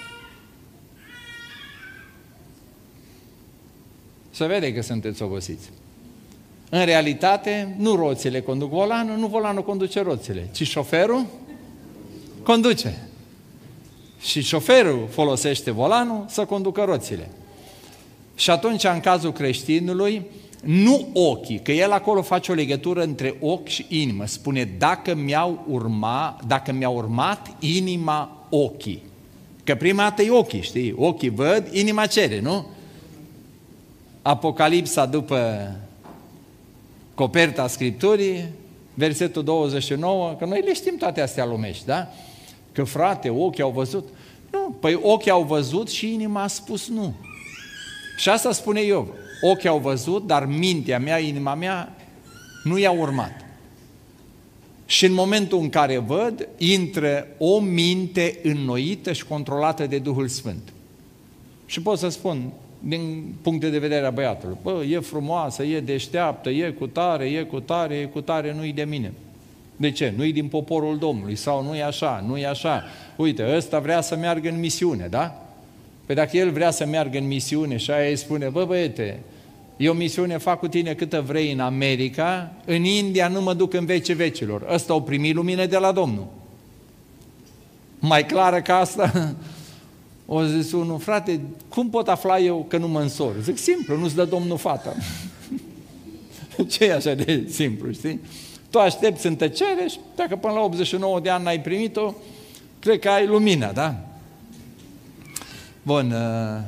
Să vede că sunteți obosiți. În realitate, nu roțile conduc volanul, nu volanul conduce roțile, ci șoferul conduce. Și șoferul folosește volanul să conducă roțile. Și atunci, în cazul creștinului, nu ochii, că el acolo face o legătură între ochi și inimă. Spune, dacă mi-a urmat inima ochii. Că prima dată e ochii, știi? Ochii văd, inima cere, nu? Apocalipsa după coperta Scripturii, versetul 29, că noi le știm toate astea lumești, da? Că frate, ochii au văzut. Nu, păi ochii au văzut și inima a spus nu. Și asta spune Iov. Ochii au văzut, dar mintea mea, inima mea, nu i-a urmat. Și în momentul în care văd, intră o minte înnoită și controlată de Duhul Sfânt. Și pot să spun, din punct de vedere a băiatului. Bă, e frumoasă, e deșteaptă, e cu tare, nu-i de mine. De ce? Nu-i din poporul Domnului sau nu e așa. Uite, ăsta vrea să meargă în misiune, da? Păi dacă el vrea să meargă în misiune și aia îi spune, bă băiete, eu misiune fac cu tine câtă vrei în America, în India nu mă duc în vecii vecilor. Ăsta o primi lumină de la Domnul. Mai clară ca asta? O zis unul, frate, cum pot afla eu că nu mă însor? Zic, simplu, nu-ți dă Domnul fata. Ce e așa de simplu, știi? Tu aștepți în tăcere și dacă până la 89 de ani n-ai primit-o, cred că ai lumina, da? Bun.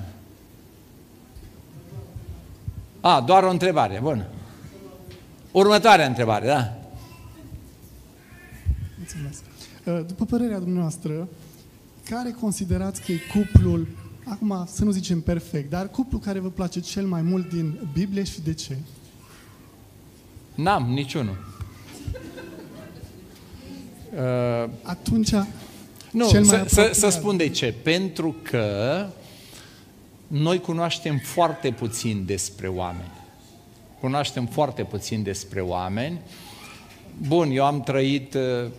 Doar o întrebare, bun. Următoarea întrebare, da? Mulțumesc. După părerea dumneavoastră, care considerați că e cuplul, acum să nu zicem perfect, dar cuplul care vă place cel mai mult din Biblie și de ce? N-am niciunul. Atunci, nu, să spun de ce. Pentru că noi cunoaștem foarte puțin despre oameni. Cunoaștem foarte puțin despre oameni. Bun, eu am trăit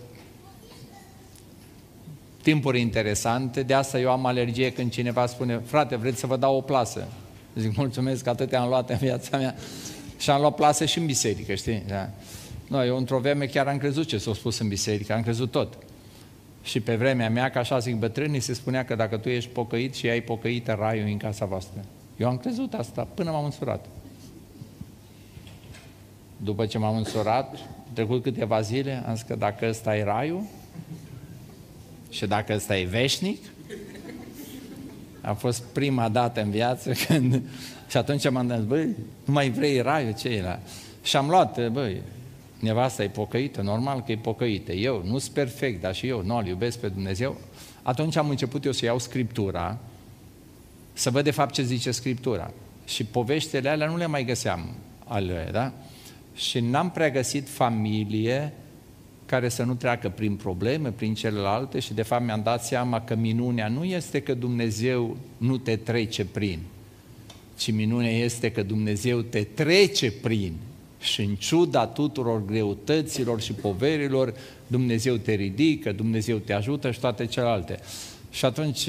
timpuri interesante, de asta eu am alergie când cineva spune, frate, vreți să vă dau o plasă? Zic, mulțumesc, atâtea am luat în viața mea și am luat plasă și în biserică, știi? Da. No, eu într-o vreme chiar am crezut ce s-a spus în biserică, am crezut tot. Și pe vremea mea, că așa zic bătrânii, se spunea că dacă tu ești pocăit și ai pocăită, raiul în casa voastră. Eu am crezut asta până m-am însurat. După ce m-am însurat, trecut câteva zile, am zis că dacă ăsta e raiul și dacă ăsta e veșnic, a fost prima dată în viață când... Și atunci m-am zis, băi, nu mai vrei raiul, ce e la... Și am luat, băi, nevasta e pocăită, normal că e pocăită. Eu nu sunt perfect, dar și eu nu-L iubesc pe Dumnezeu. Atunci am început eu să iau Scriptura, să văd de fapt ce zice Scriptura. Și poveștile alea nu le mai găseam alea, da? Și n-am prea găsit familie care să nu treacă prin probleme, prin celelalte și de fapt mi-am dat seama că minunea nu este că Dumnezeu nu te trece prin, ci minunea este că Dumnezeu te trece prin și în ciuda tuturor greutăților și poverilor, Dumnezeu te ridică, Dumnezeu te ajută și toate celelalte. Și atunci,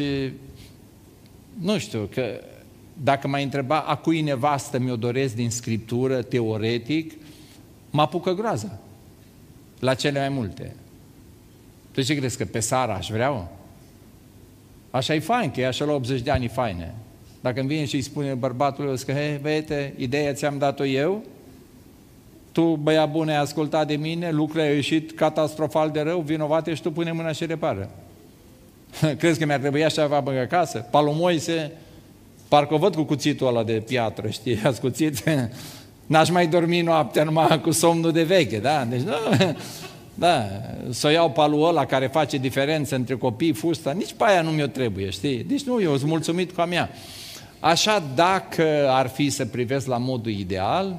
nu știu, că dacă m-ai întreba a cui nevastă mi-o doresc din Scriptură, teoretic, mă apucă groaza. La cele mai multe. Tu ce crezi, că pe Sara aș vrea-o? Așa e fain, că e așa la 80 de ani e faină. Dacă îmi vine și îi spune bărbatului că, hei, băiete, ideea ți-am dat-o eu, tu, băiat bun, ai ascultat de mine, lucrurile au ieșit catastrofal de rău, vinovate și tu pune mâna și repară. Crezi că mi-ar trebui așa ceva băgă acasă? Palomoise, parcă o văd cu cuțitul ăla de piatră, știi, ascuțit, n-aș mai dormi noaptea numai cu somnul de veche, da? Deci nu, da, să iau palul ăla care face diferență între copii, fusta, nici pe aia nu mi-o trebuie, știi? Deci nu, eu sunt mulțumit cu a mea. Așa, dacă ar fi să privesc la modul ideal,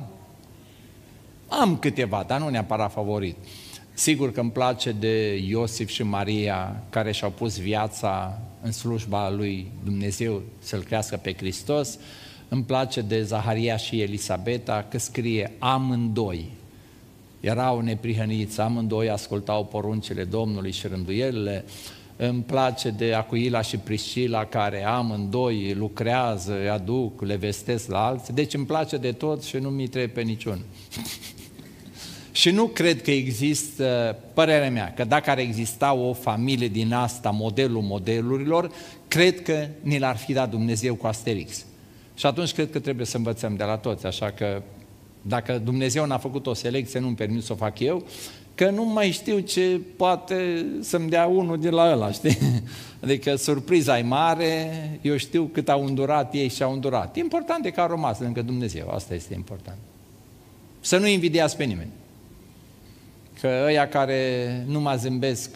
am câteva, dar nu neapărat favorit. Sigur că îmi place de Iosif și Maria, care și-au pus viața în slujba lui Dumnezeu să-L crească pe Hristos. Îmi place de Zaharia și Elisabeta, că scrie amândoi. Erau neprihăniți, amândoi ascultau poruncile Domnului și rânduielile. Îmi place de Acuila și Priscila, care amândoi lucrează, îi aduc, le vestesc la alții. Deci îmi place de tot și nu mi trebuie pe niciun. Și nu cred că există, părerea mea, că dacă ar exista o familie din asta, modelul modelurilor, cred că ni l-ar fi dat Dumnezeu cu Asterix. Și atunci cred că trebuie să învățăm de la toți, așa că dacă Dumnezeu n-a făcut o selecție, nu-mi permit să o fac eu, că nu mai știu ce poate să-mi dea unul de la ăla, știi? Adică surpriza e mare, eu știu cât au îndurat ei și au îndurat. Important e că au rămas lângă Dumnezeu, asta este important. Să nu invidiați pe nimeni. Că ăia care nu mă zâmbesc...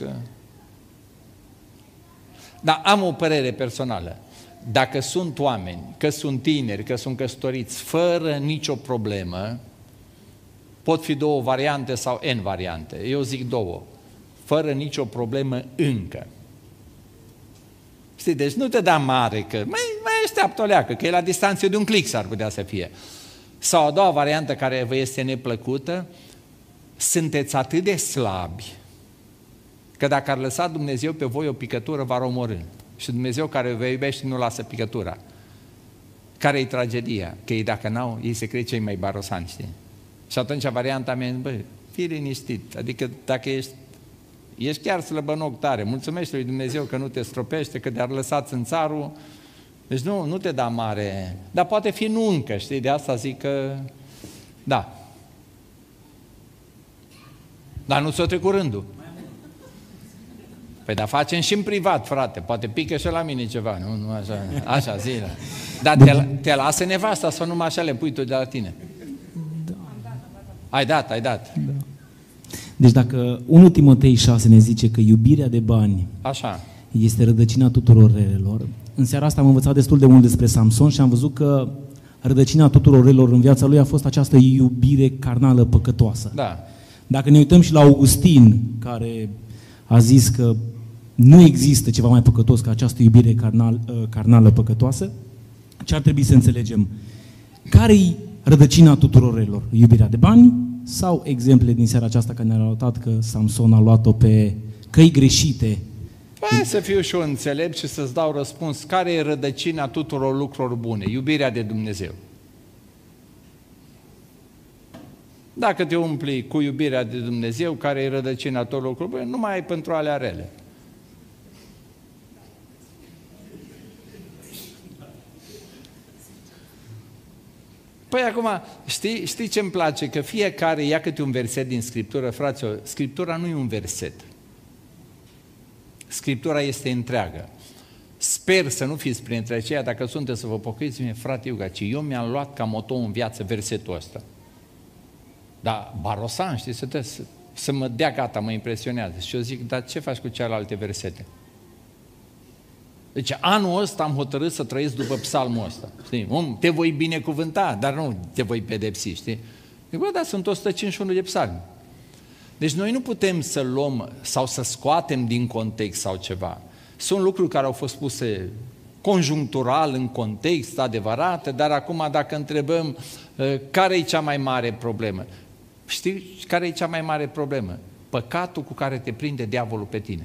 Dar am o părere personală. Dacă sunt oameni, că sunt tineri, că sunt căsătoriți, fără nicio problemă, pot fi două variante sau N variante. Eu zic două. Fără nicio problemă încă. Știi, deci nu te da mare că mai Deșteaptă o leacă, că e la distanță de un click s-ar putea să fie. Sau a doua variantă care vă este neplăcută, sunteți atât de slabi că dacă ar lăsa Dumnezeu pe voi o picătură, v-ar omorî. Și Dumnezeu care vă iubește nu lasă picătura. Care e tragedia? Că ei dacă n-au, ei se cred cei mai barosani, știi? Și atunci varianta mea, băi, fii liniștit, adică dacă ești chiar slăbănoc tare, mulțumește lui Dumnezeu că nu te stropește, că te-ar lăsat în țarul, deci nu te da mare, dar poate fi nuncă, știi, de asta zic că, da. Dar nu ți-o trecut rândul. Păi dar facem și în privat, frate, poate pică și la mine ceva, nu așa zile. Dar te lasă nevasta sau numai așa le pui tu de la tine? Da. Ai dat. Da. Deci dacă 1 Timotei 6 ne zice că iubirea de bani așa este rădăcina tuturor relelor, în seara asta am învățat destul de mult despre Samson și am văzut că rădăcina tuturor relelor în viața lui a fost această iubire carnală păcătoasă. Da. Dacă ne uităm și la Augustin, care a zis că nu există ceva mai păcătos ca această iubire carnală păcătoasă, ce ar trebui să înțelegem? Care-i rădăcina tuturor relelor? Iubirea de bani sau exemple din seara aceasta care ne-a arătat că Samson a luat-o pe căi greșite? Hai să fiu și eu înțelept și să-ți dau răspuns. Care e rădăcina tuturor lucrurilor bune? Iubirea de Dumnezeu. Dacă te umpli cu iubirea de Dumnezeu, care e rădăcina tuturor lucrurilor bune, nu mai ai pentru alea rele. Păi acum, știi ce îmi place? Că fiecare ia câte un verset din Scriptură, fraților, Scriptura nu e un verset. Scriptura este întreagă. Sper să nu fiți printre aceia, dacă sunteți să vă pocăiți, frate Iugaci, eu mi-am luat ca moto în viață versetul ăsta. Dar barosan, știi, să mă dea gata, mă impresionează. Și eu zic, dar ce faci cu celelalte versete? Deci anul ăsta am hotărât să trăiesc după psalmul ăsta. Știi? Te voi binecuvânta, dar nu te voi pedepsi, știi? Zic, bă, da, sunt 151 de psalmi. Deci noi nu putem să luăm sau să scoatem din context sau ceva. Sunt lucruri care au fost puse conjunctural, în context, adevărate, dar acum dacă întrebăm care e cea mai mare problemă, știi care e cea mai mare problemă? Păcatul cu care te prinde diavolul pe tine.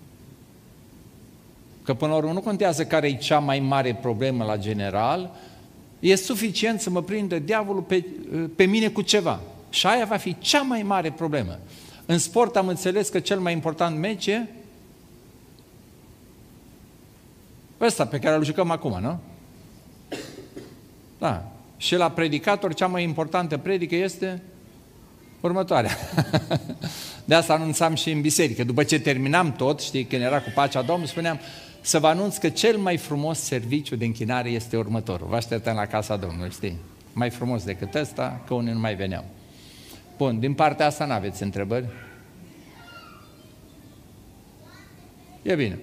Că până la urmă nu contează care e cea mai mare problemă la general, e suficient să mă prindă diavolul pe mine cu ceva. Și aia va fi cea mai mare problemă. În sport am înțeles că cel mai important meci e ăsta pe care îl jucăm acum, nu? Da. Și la predicator cea mai importantă predică este următoarea. De asta anunțam și în biserică. După ce terminam tot, știi, când era cu pacea Domnului, spuneam să vă anunț că cel mai frumos serviciu de închinare este următorul. Vă așteptăm la casa Domnului, știi? Mai frumos decât ăsta, că unii nu mai veneau. Bun, din partea asta n-aveți întrebări? E bine.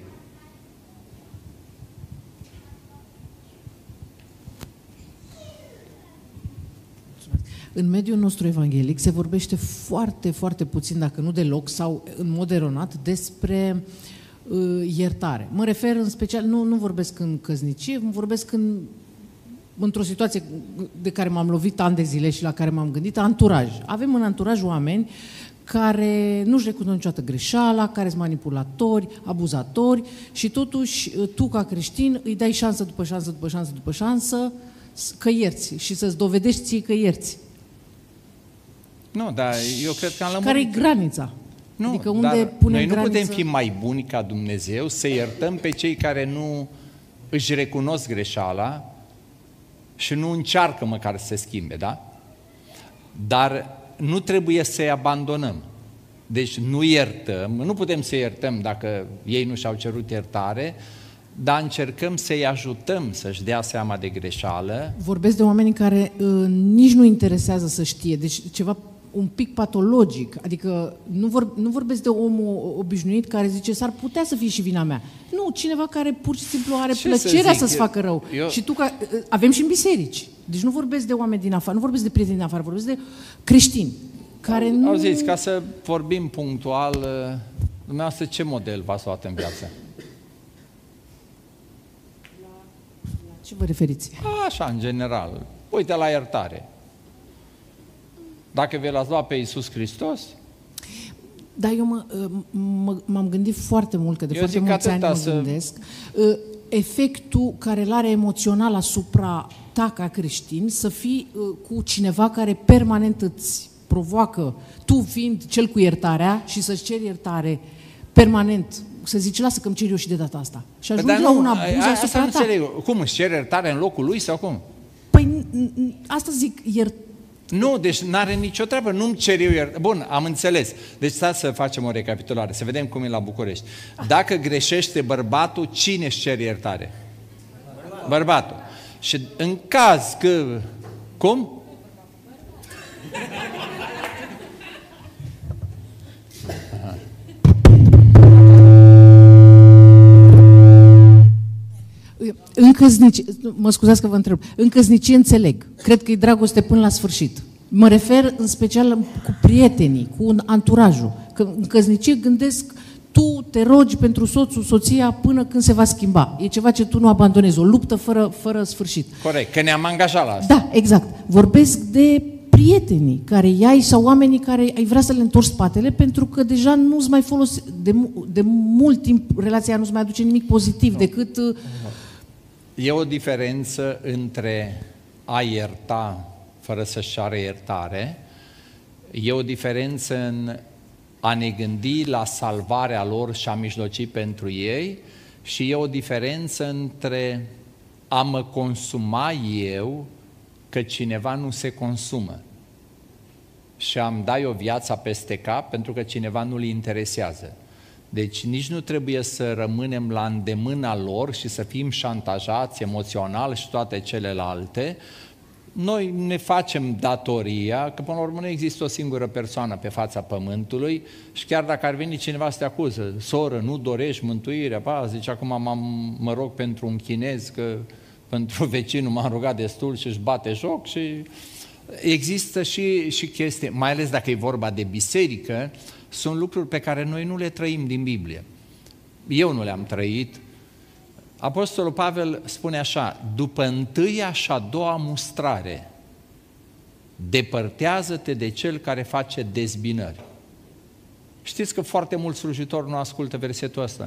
În mediul nostru evanghelic se vorbește foarte, foarte puțin, dacă nu deloc, sau în mod eronat, despre iertare. Mă refer în special, nu vorbesc în căsnicie, vorbesc într-o situație de care m-am lovit ani de zile și la care m-am gândit, anturaj. Avem în anturaj oameni care nu-și recunosc niciodată greșeala, care sunt manipulatori, abuzatori și totuși tu ca creștin îi dai șansă după șansă, după șansă, după șansă că ierți și să-ți dovedești ție că ierți. Nu, dar eu cred că am lămurit. Care e granița? Nu, adică unde dar punem noi nu granița? putem fi mai buni ca Dumnezeu să iertăm pe cei care nu își recunosc greșeala și nu încearcă măcar să se schimbe, da? Dar nu trebuie să-i abandonăm. Deci nu iertăm, nu putem să iertăm dacă ei nu și-au cerut iertare, dar încercăm să-i ajutăm să-și dea seama de greșeală. Vorbesc de oameni care nici nu interesează să știe, deci ceva un pic patologic, adică nu vorbesc de omul obișnuit care zice s-ar putea să fie și vina mea. Nu, cineva care pur și simplu are plăcerea să-ți facă rău. Și tu, avem și în biserici, deci nu vorbesc de oameni din afară, nu vorbesc de prieteni din afară, vorbesc de creștini care nu... Auziți, ca să vorbim punctual, dumneavoastră ce model v-ați luat în viață? Ce vă referiți? Așa, în general. Uite la iertare. Dacă vi l-ați luat pe Iisus Hristos... Da, eu m-am gândit foarte mult, că de foarte mulți ani mă gândesc. Efectul care îl are emoțional asupra ta ca creștin, să fii cu cineva care permanent îți provoacă, tu fiind cel cu iertarea și să-ți ceri iertare permanent, să zici, lasă că îmi cer eu și de data asta. Și ajungi la un abuz asupra ta. Cum, își cer iertare în locul lui sau cum? Păi asta zic, Nu, deci n-are nicio treabă, nu-mi cer eu iertare. Bun, am înțeles. Deci stai să facem o recapitulare, să vedem cum e la București. Dacă greșește bărbatul, cine își cere iertare? Bărbatul. Și în caz că... Cum? În căsnicie, mă scuzați că vă întreb, în căsnicie înțeleg, cred că e dragoste până la sfârșit. Mă refer în special cu prietenii, cu anturajul, că în căsnicie gândesc, tu te rogi pentru soțul, soția până când se va schimba. E ceva ce tu nu abandonezi, o luptă fără sfârșit. Corect, că ne-am angajat la asta. Da, exact. Vorbesc de prietenii care i-ai sau oamenii care ai vrea să le întorci spatele pentru că deja nu-ți mai folosi, de mult timp relația nu-ți mai aduce nimic pozitiv decât... E o diferență între a ierta fără să-și ceară iertare, e o diferență în a ne gândi la salvarea lor și a mijloci pentru ei și e o diferență între a mă consuma eu că cineva nu se consumă și am da eu viața peste cap pentru că cineva nu-l interesează. Deci nici nu trebuie să rămânem la îndemâna lor și să fim șantajați emoțional și toate celelalte. Noi ne facem datoria, că până la urmă nu există o singură persoană pe fața pământului și chiar dacă ar veni cineva să te acuză, soră, nu dorești mântuirea, zice, acum mă rog pentru un chinez, că pentru vecinul m-am rugat destul și își bate joc și există și chestii, mai ales dacă e vorba de biserică, sunt lucruri pe care noi nu le trăim din Biblie. Eu nu le-am trăit. Apostolul Pavel spune așa, după întâia și a doua mustrare, depărtează-te de cel care face dezbinări. Știți că foarte mulți slujitori nu ascultă versetul ăsta?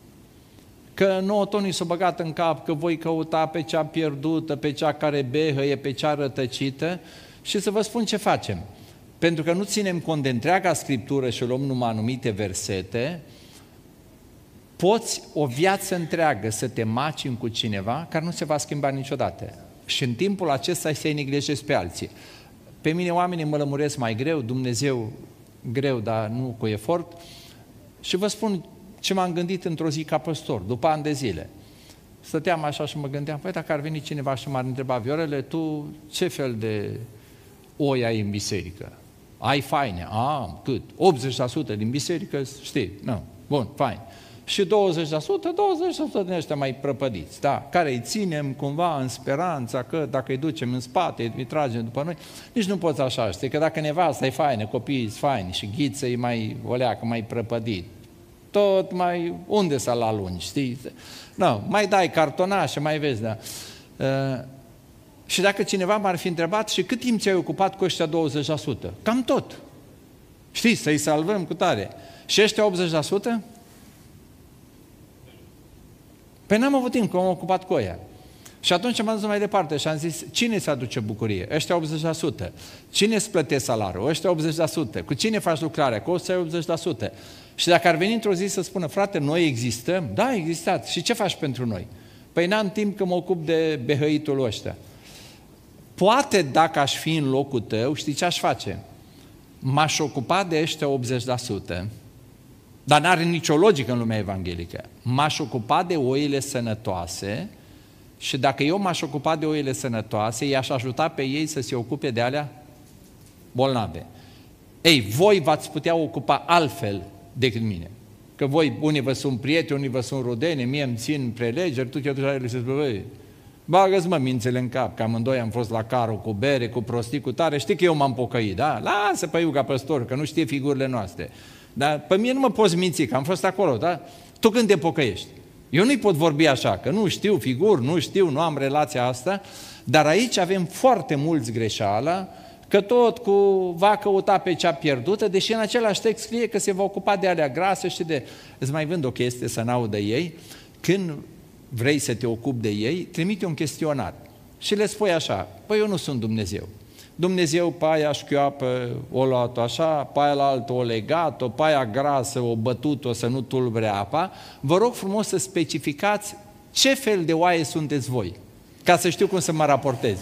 Că nouă tot ni s-a băgat în cap că voi căuta pe cea pierdută, pe cea care behăie, pe cea rătăcită și să vă spun ce facem. Pentru că nu ținem cont de întreaga Scriptură și luăm numai anumite versete, poți o viață întreagă să te macini cu cineva care nu se va schimba niciodată. Și în timpul acesta să-i neglijezi pe alții. Pe mine oamenii mă lămuresc mai greu, Dumnezeu greu, dar nu cu efort. Și vă spun ce m-am gândit într-o zi ca păstor, după ani de zile. Stăteam așa și mă gândeam, păi dacă ar veni cineva și m-ar întreba, Viorele, tu ce fel de oi ai în biserică? Ai faine? Cât? 80% din biserică, știi? Nu. Bun, fain. Și 20% din ăștia mai prăpădiți, da? Care îi ținem cumva în speranța că dacă îi ducem în spate, îi tragem după noi, nici nu poți așa, știi? Că dacă nevasta e faină, copiii sunt faini și ghiță e mai oleacă, mai prăpădit, tot mai, unde să-l alungi, știi? Nu, mai dai cartonaș și mai vezi, da? Și dacă cineva m-ar fi întrebat, și cât timp ți-ai ocupat cu ăștia 20%? Cam tot. Știi, să-i salvăm cu tare. Și ăștia 80%? Păi n-am avut timp, că m-am ocupat cu ăia. Și atunci m-am dus mai departe și am zis, cine îți aduce bucurie? Ăștia 80%. Cine îți plătește salariul? Ăștia 80%. Cu cine faci lucrarea? Cu ăștia 80%. Și dacă ar veni într-o zi să spună, frate, noi existăm? Da, existați. Și ce faci pentru noi? Păi n-am timp că mă ocup de behăitul ăștia. Poate dacă aș fi în locul tău, știi ce aș face? M-aș ocupa de ăștia 80%, dar n-are nicio logică în lumea evanghelică. M-aș ocupa de oile sănătoase și dacă eu m-aș ocupa de oile sănătoase, i-aș ajuta pe ei să se ocupe de alea bolnave. Ei, voi v-ați putea ocupa altfel decât mine. Că voi, unii vă sunt prieteni, unii vă sunt rudeni, mie îmi țin prelegeri, tu chiar le zici, băi, bagă-ți mă mințele în cap, că amândoi am fost la carul cu bere, cu prostii, cu tare, știi că eu m-am pocăit, da? Lasă pe eu ca păstor, că nu știe figurile noastre. Dar pe mine nu mă poți minți, că am fost acolo, da? Tu când te pocăiești? Eu nu-i pot vorbi așa, că nu știu figur, nu știu, nu am relația asta, dar aici avem foarte mulți greșeală, că tot va căuta pe cea pierdută, deși în același text scrie că se va ocupa de alea grase și de... Îți mai vând o chestie să n-audă ei, când vrei să te ocupi de ei, trimite un chestionar și le spui așa, păi eu nu sunt Dumnezeu. Dumnezeu pe aia șchioapă o luat-o așa, pe aia la altă o legat-o, pe aia grasă o bătut-o să nu tulbure apa. Vă rog frumos să specificați ce fel de oaie sunteți voi, ca să știu cum să mă raportez.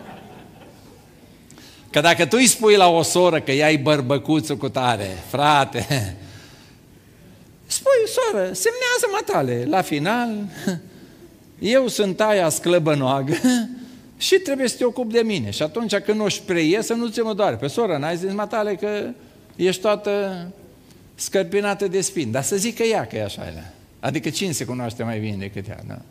Că dacă tu îi spui la o soră că ea-i bărbăcuțul cu tare, frate, spui, soră, semnează matale, la final, eu sunt aia sclăbănoagă și trebuie să te ocupi de mine. Și atunci când o șpreie, să nu ți mă doare. Pe soră, n-ai zis matale că ești toată scărpinată de spini. Dar să zică ea că e așa. Adică cine se cunoaște mai bine decât ea, da?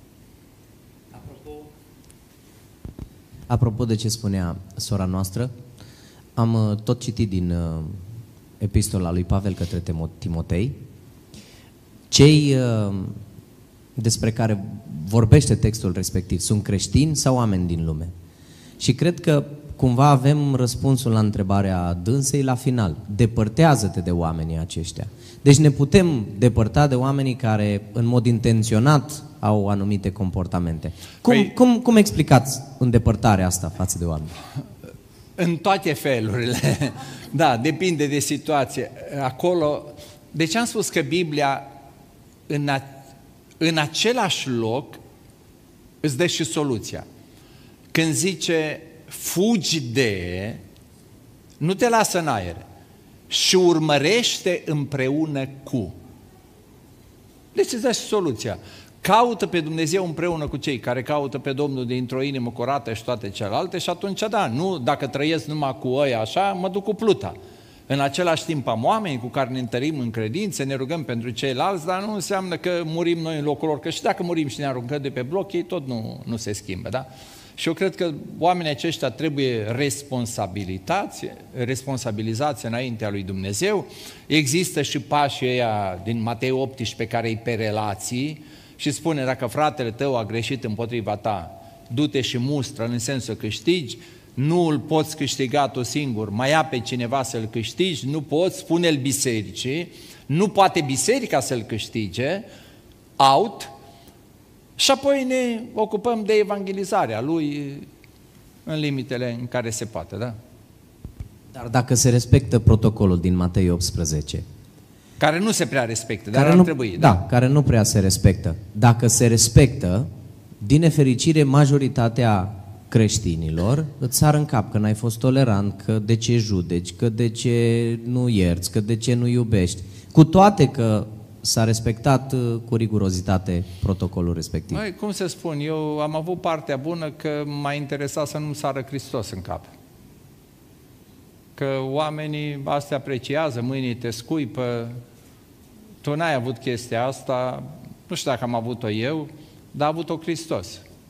Apropo de ce spunea sora noastră, am tot citit din epistola lui Pavel către Timotei, cei despre care vorbește textul respectiv sunt creștini sau oameni din lume. Și cred că cumva avem răspunsul la întrebarea dânsei la final. Depărtează-te de oamenii aceștia. Deci ne putem depărta de oamenii care în mod intenționat au anumite comportamente. Cum explicați îndepărtarea asta față de oameni? În toate felurile. Da, depinde de situație. Acolo, deci am spus că Biblia în același loc îți dă și soluția. Când zice fugi de, nu te lasă în aer și urmărește împreună cu. Deci îți dă și soluția. Caută pe Dumnezeu împreună cu cei care caută pe Domnul dintr-o inimă curată și toate celelalte și atunci da, nu dacă trăiesc numai cu ăia așa, mă duc cu pluta. În același timp am oameni cu care ne întărim în credință, ne rugăm pentru ceilalți, dar nu înseamnă că murim noi în locul lor, că și dacă murim și ne aruncăm de pe bloc, ei tot nu se schimbă, da? Și eu cred că oamenii aceștia trebuie responsabilizați înaintea lui Dumnezeu. Există și pașii ăia din Matei 18 care îi pe relații și spune dacă fratele tău a greșit împotriva ta, du-te și mustră în sensul că câștigi, nu îl poți câștiga tu singur, mai ia pe cineva să-l câștigi, nu poți, spune-l bisericii, nu poate biserica să-l câștige, out, și apoi ne ocupăm de evangelizarea lui în limitele în care se poate, da? Dar dacă se respectă protocolul din Matei 18, care nu se prea respectă, dar ar trebui. Da, care nu prea se respectă. Dacă se respectă, din nefericire, majoritatea creștinilor îți sar în cap că n-ai fost tolerant, că de ce judeci, că de ce nu ierți, că de ce nu iubești. Cu toate că s-a respectat cu rigurozitate protocolul respectiv. Măi, cum să spun, eu am avut partea bună că m-a interesat să nu-mi sară Hristos în cap. Că oamenii astea apreciază, mâinii te scuipă, tu n-ai avut chestia asta, nu știu dacă am avut-o eu, dar a avut-o Hristos.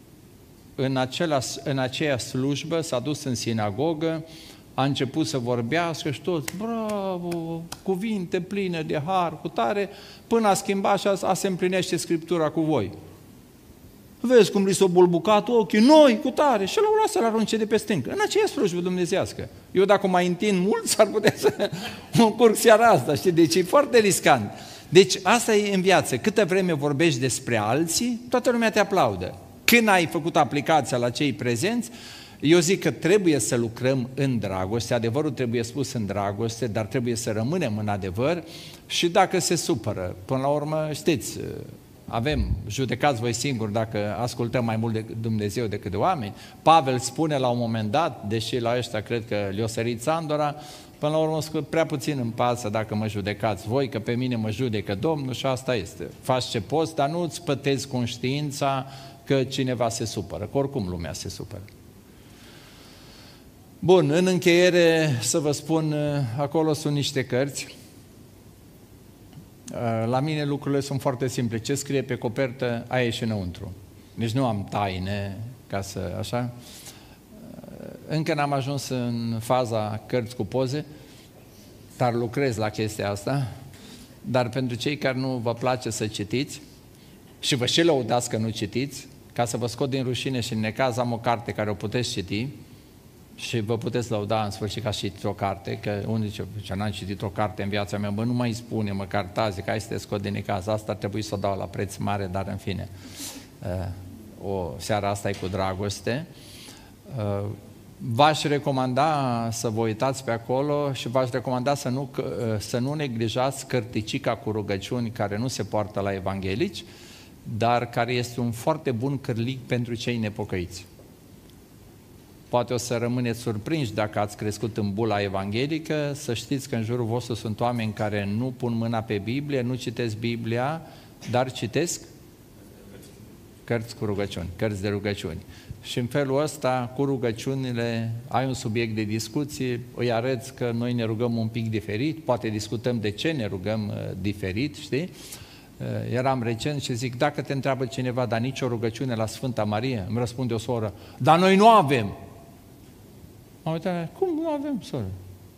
În aceea slujbă s-a dus în sinagogă, a început să vorbească și toți, bravo, cuvinte pline de har, cu tare, până a schimbat și se împlinește Scriptura cu voi. Vezi cum li s-au bulbucat ochii, noi, cu tare, și l-au luat să-l arunce de pe stâncă. În aceea slujbă dumnezească. Eu dacă mai întind mult, s-ar putea să încurc seara asta, știi? Deci e foarte riscant. Deci asta e în viață. Câtă vreme vorbești despre alții, toată lumea te aplaudă. Când ai făcut aplicația la cei prezenți, eu zic că trebuie să lucrăm în dragoste, adevărul trebuie spus în dragoste, dar trebuie să rămânem în adevăr și dacă se supără, până la urmă, știți, judecați voi singuri dacă ascultăm mai mult de Dumnezeu decât de oameni. Pavel spune la un moment dat, deși la ăștia cred că le-o sărit Sandora, până la urmă prea puțin îmi pasă dacă mă judecați voi, că pe mine mă judecă Domnul și asta este. Faci ce poți, dar nu îți pătezi conștiința că cineva se supără, că oricum lumea se supără. Bun, în încheiere să vă spun, acolo sunt niște cărți. La mine lucrurile sunt foarte simple. Ce scrie pe copertă, aia e și înăuntru. Deci nu am taine, ca să, așa. Încă n-am ajuns în faza cărți cu poze, dar lucrez la chestia asta. Dar pentru cei care nu vă place să citiți, și vă și lăudați că nu citiți, ca să vă scot din rușine și în necaz am o carte care o puteți citi și vă puteți lăuda în sfârșit că ați citit o carte, că unii zice, n-am citit o carte în viața mea, bă, nu mai spune măcar tazi, că hai să te scot din necaz, asta ar trebui să o dau la preț mare, dar în fine, o seara asta e cu dragoste. V-aș recomanda să vă uitați pe acolo și v-aș recomanda să nu neglijați cărticica cu rugăciuni care nu se poartă la evanghelici, dar care este un foarte bun cârlig pentru cei nepocăiți. Poate o să rămâneți surprinși dacă ați crescut în bula evanghelică, să știți că în jurul vostru sunt oameni care nu pun mâna pe Biblie, nu citesc Biblia, dar citesc cărți cu rugăciuni, cărți de rugăciuni. Și în felul ăsta, cu rugăciunile, ai un subiect de discuție, îi arăți că noi ne rugăm un pic diferit, poate discutăm de ce ne rugăm diferit, știi? Eram recent și zic, dacă te întreabă cineva, dar nicio rugăciune la Sfânta Marie, îmi răspunde o soră, dar noi nu avem. M-am uitat, cum nu avem, soră?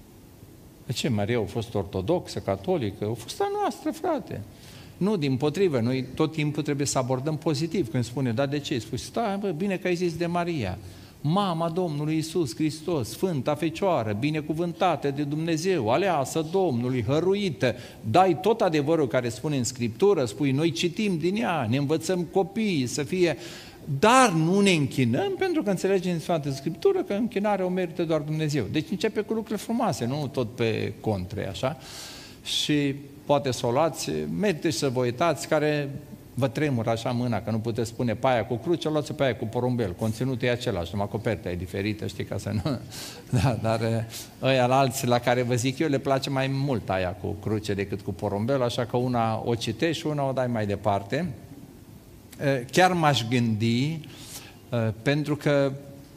De ce, Maria a fost ortodoxă, catolică? A fost a noastră, frate. Nu, dimpotrivă, noi tot timpul trebuie să abordăm pozitiv. Când spune, da, de ce? Spui, stai, bă, bine că ai zis de Maria. Mama Domnului Iisus Hristos, Sfânta Fecioară, binecuvântată de Dumnezeu, aleasă Domnului, hăruită. Dai tot adevărul care spune în Scriptură, spui, noi citim din ea, ne învățăm copiii să fie... Dar nu ne închinăm pentru că înțelegem în Sfânta Scriptură că închinarea o merită doar Dumnezeu. Deci începe cu lucrurile frumoase, nu tot pe contre, așa. Și poate să o luați, merită să vă uitați, care vă tremură așa mâna, că nu puteți spune paia cu cruce, luați paia cu porumbel. Conținutul e același, numai coperta e diferită, știi, ca să nu... Da, dar ăia la alții la care vă zic eu le place mai mult aia cu cruce decât cu porumbel, așa că una o citești și una o dai mai departe. Chiar m-aș gândi, pentru că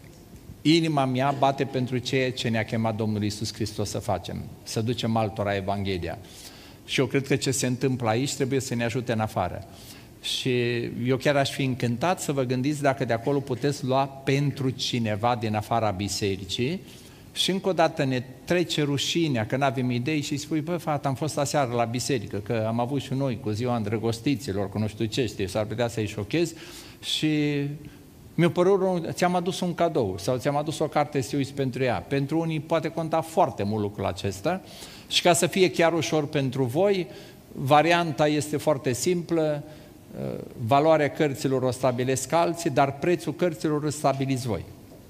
inima mea bate pentru ceea ce ne-a chemat Domnul Iisus Hristos să facem, să ducem altora Evanghelia. Și eu cred că ce se întâmplă aici trebuie să ne ajute în afară. Și eu chiar aș fi încântat să vă gândiți dacă de acolo puteți lua pentru cineva din afara bisericii și încă o dată ne trece rușinea că n-avem idei și spui, bă, fata, am fost aseară la biserică, că am avut și noi cu ziua îndrăgostiților, cu nu știu ce, știi, s-ar putea să-i șochez și mi-a părut, ți-am adus un cadou sau ți-am adus o carte să te uiți pentru ea. Pentru unii poate conta foarte mult lucrul acesta și ca să fie chiar ușor pentru voi, varianta este foarte simplă, valoarea cărților o stabilesc alții, dar prețul cărților îl stabiliți voi.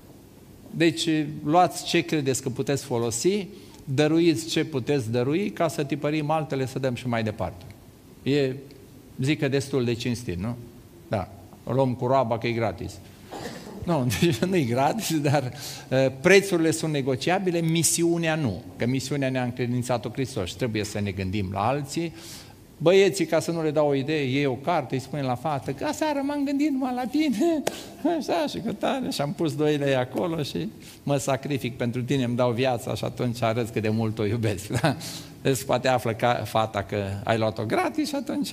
Deci luați ce credeți că puteți folosi, dăruiți ce puteți dărui ca să tipărim altele să dăm și mai departe. E, zic că destul de cinstit, nu? Da. O luăm cu roaba că e gratis. Nu, deci nu e gratis, dar prețurile sunt negociabile, misiunea nu. Că misiunea ne-a încredințat-o Hristos și trebuie să ne gândim la alții. Băieții, ca să nu le dau o idee, iei o carte, îi spune la fată că aseară m-am gândit numai la tine, așa, și că tare, și am pus 2 lei acolo și mă sacrific pentru tine, îmi dau viața și atunci arăți cât de mult o iubesc. Da? Deci poate află fata că ai luat-o gratis și atunci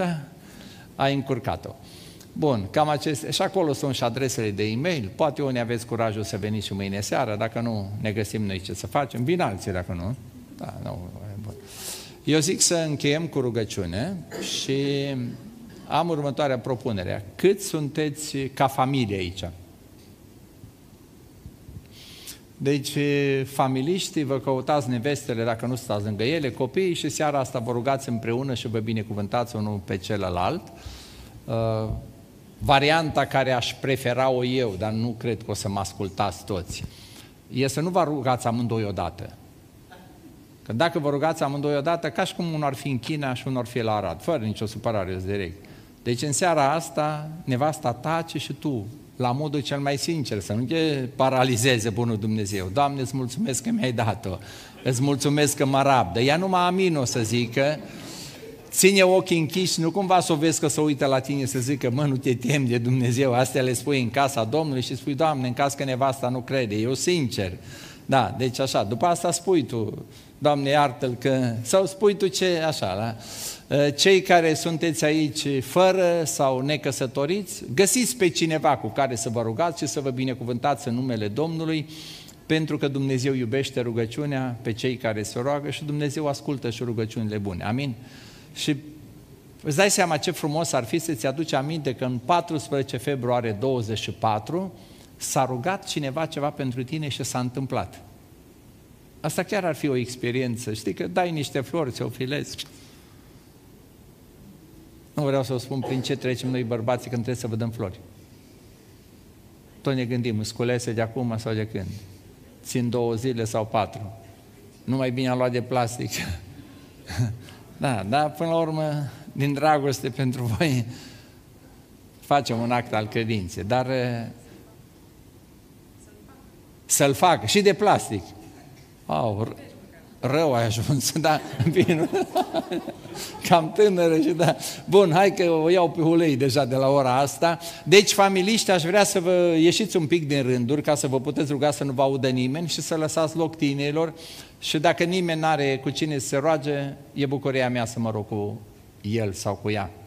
ai încurcat-o. Bun, cam acestea, și acolo sunt și adresele de e-mail, poate unii aveți curajul să veniți și mâine seară, dacă nu ne găsim noi ce să facem, vin alții dacă nu. Da, nu, bun. Eu zic să încheiem cu rugăciune și am următoarea propunere. Cât sunteți ca familie aici? Deci, familiștii, vă căutați nevestele dacă nu stați lângă ele, copiii și seara asta vă rugați împreună și vă binecuvântați unul pe celălalt. Varianta care aș prefera-o eu, dar nu cred că o să mă ascultați toți, e să nu vă rugați amândoi odată. Că dacă vă rugați amândoi odată, ca și cum unul ar fi în China și unul ar fi la Arad, fără nicio supărare, îți direct. Deci în seara asta, nevasta tace și tu, la modul cel mai sincer, să nu te paralizeze bunul Dumnezeu. Doamne, îți mulțumesc că mi-ai dat-o, îți mulțumesc că mă rabdă. Ea numai amin o să zică, ține ochii închiși, nu cumva să o vezi că se uită la tine să zică, mă, nu te temi de Dumnezeu, astea le spui în casa Domnului și spui, Doamne, în caz că nevasta nu crede, eu sincer. Da, deci așa, după asta spui tu, Doamne, iartă-l că... Sau spui tu ce, așa, da? Cei care sunteți aici fără sau necăsătoriți, găsiți pe cineva cu care să vă rugați și să vă binecuvântați în numele Domnului, pentru că Dumnezeu iubește rugăciunea pe cei care se roagă și Dumnezeu ascultă și rugăciunile bune. Amin? Și Îți dai seama ce frumos ar fi să-ți aduci aminte că în 14 februarie 24 s-a rugat cineva ceva pentru tine și s-a întâmplat. Asta chiar ar fi o experiență. Știi că dai niște flori, ți-o filezi. Nu vreau să o spun prin ce trecem noi bărbații când trebuie să vă dăm flori. Tot ne gândim, sculese de acum sau de când? Țin 2 zile sau 4. Nu mai bine am luat de plastic. Da, până la urmă, din dragoste pentru voi, facem un act al credinței, dar să-l facă și de plastic. Rău ai ajuns, da, bine. Cam tânără și da. Bun, hai că o iau pe ulei deja de la ora asta. Deci, familiști, aș vrea să vă ieșiți un pic din rânduri ca să vă puteți ruga să nu vă audă nimeni și să lăsați loc tinerilor. Și dacă nimeni n-are cu cine să se roage, e bucuria mea să mă rog cu el sau cu ea.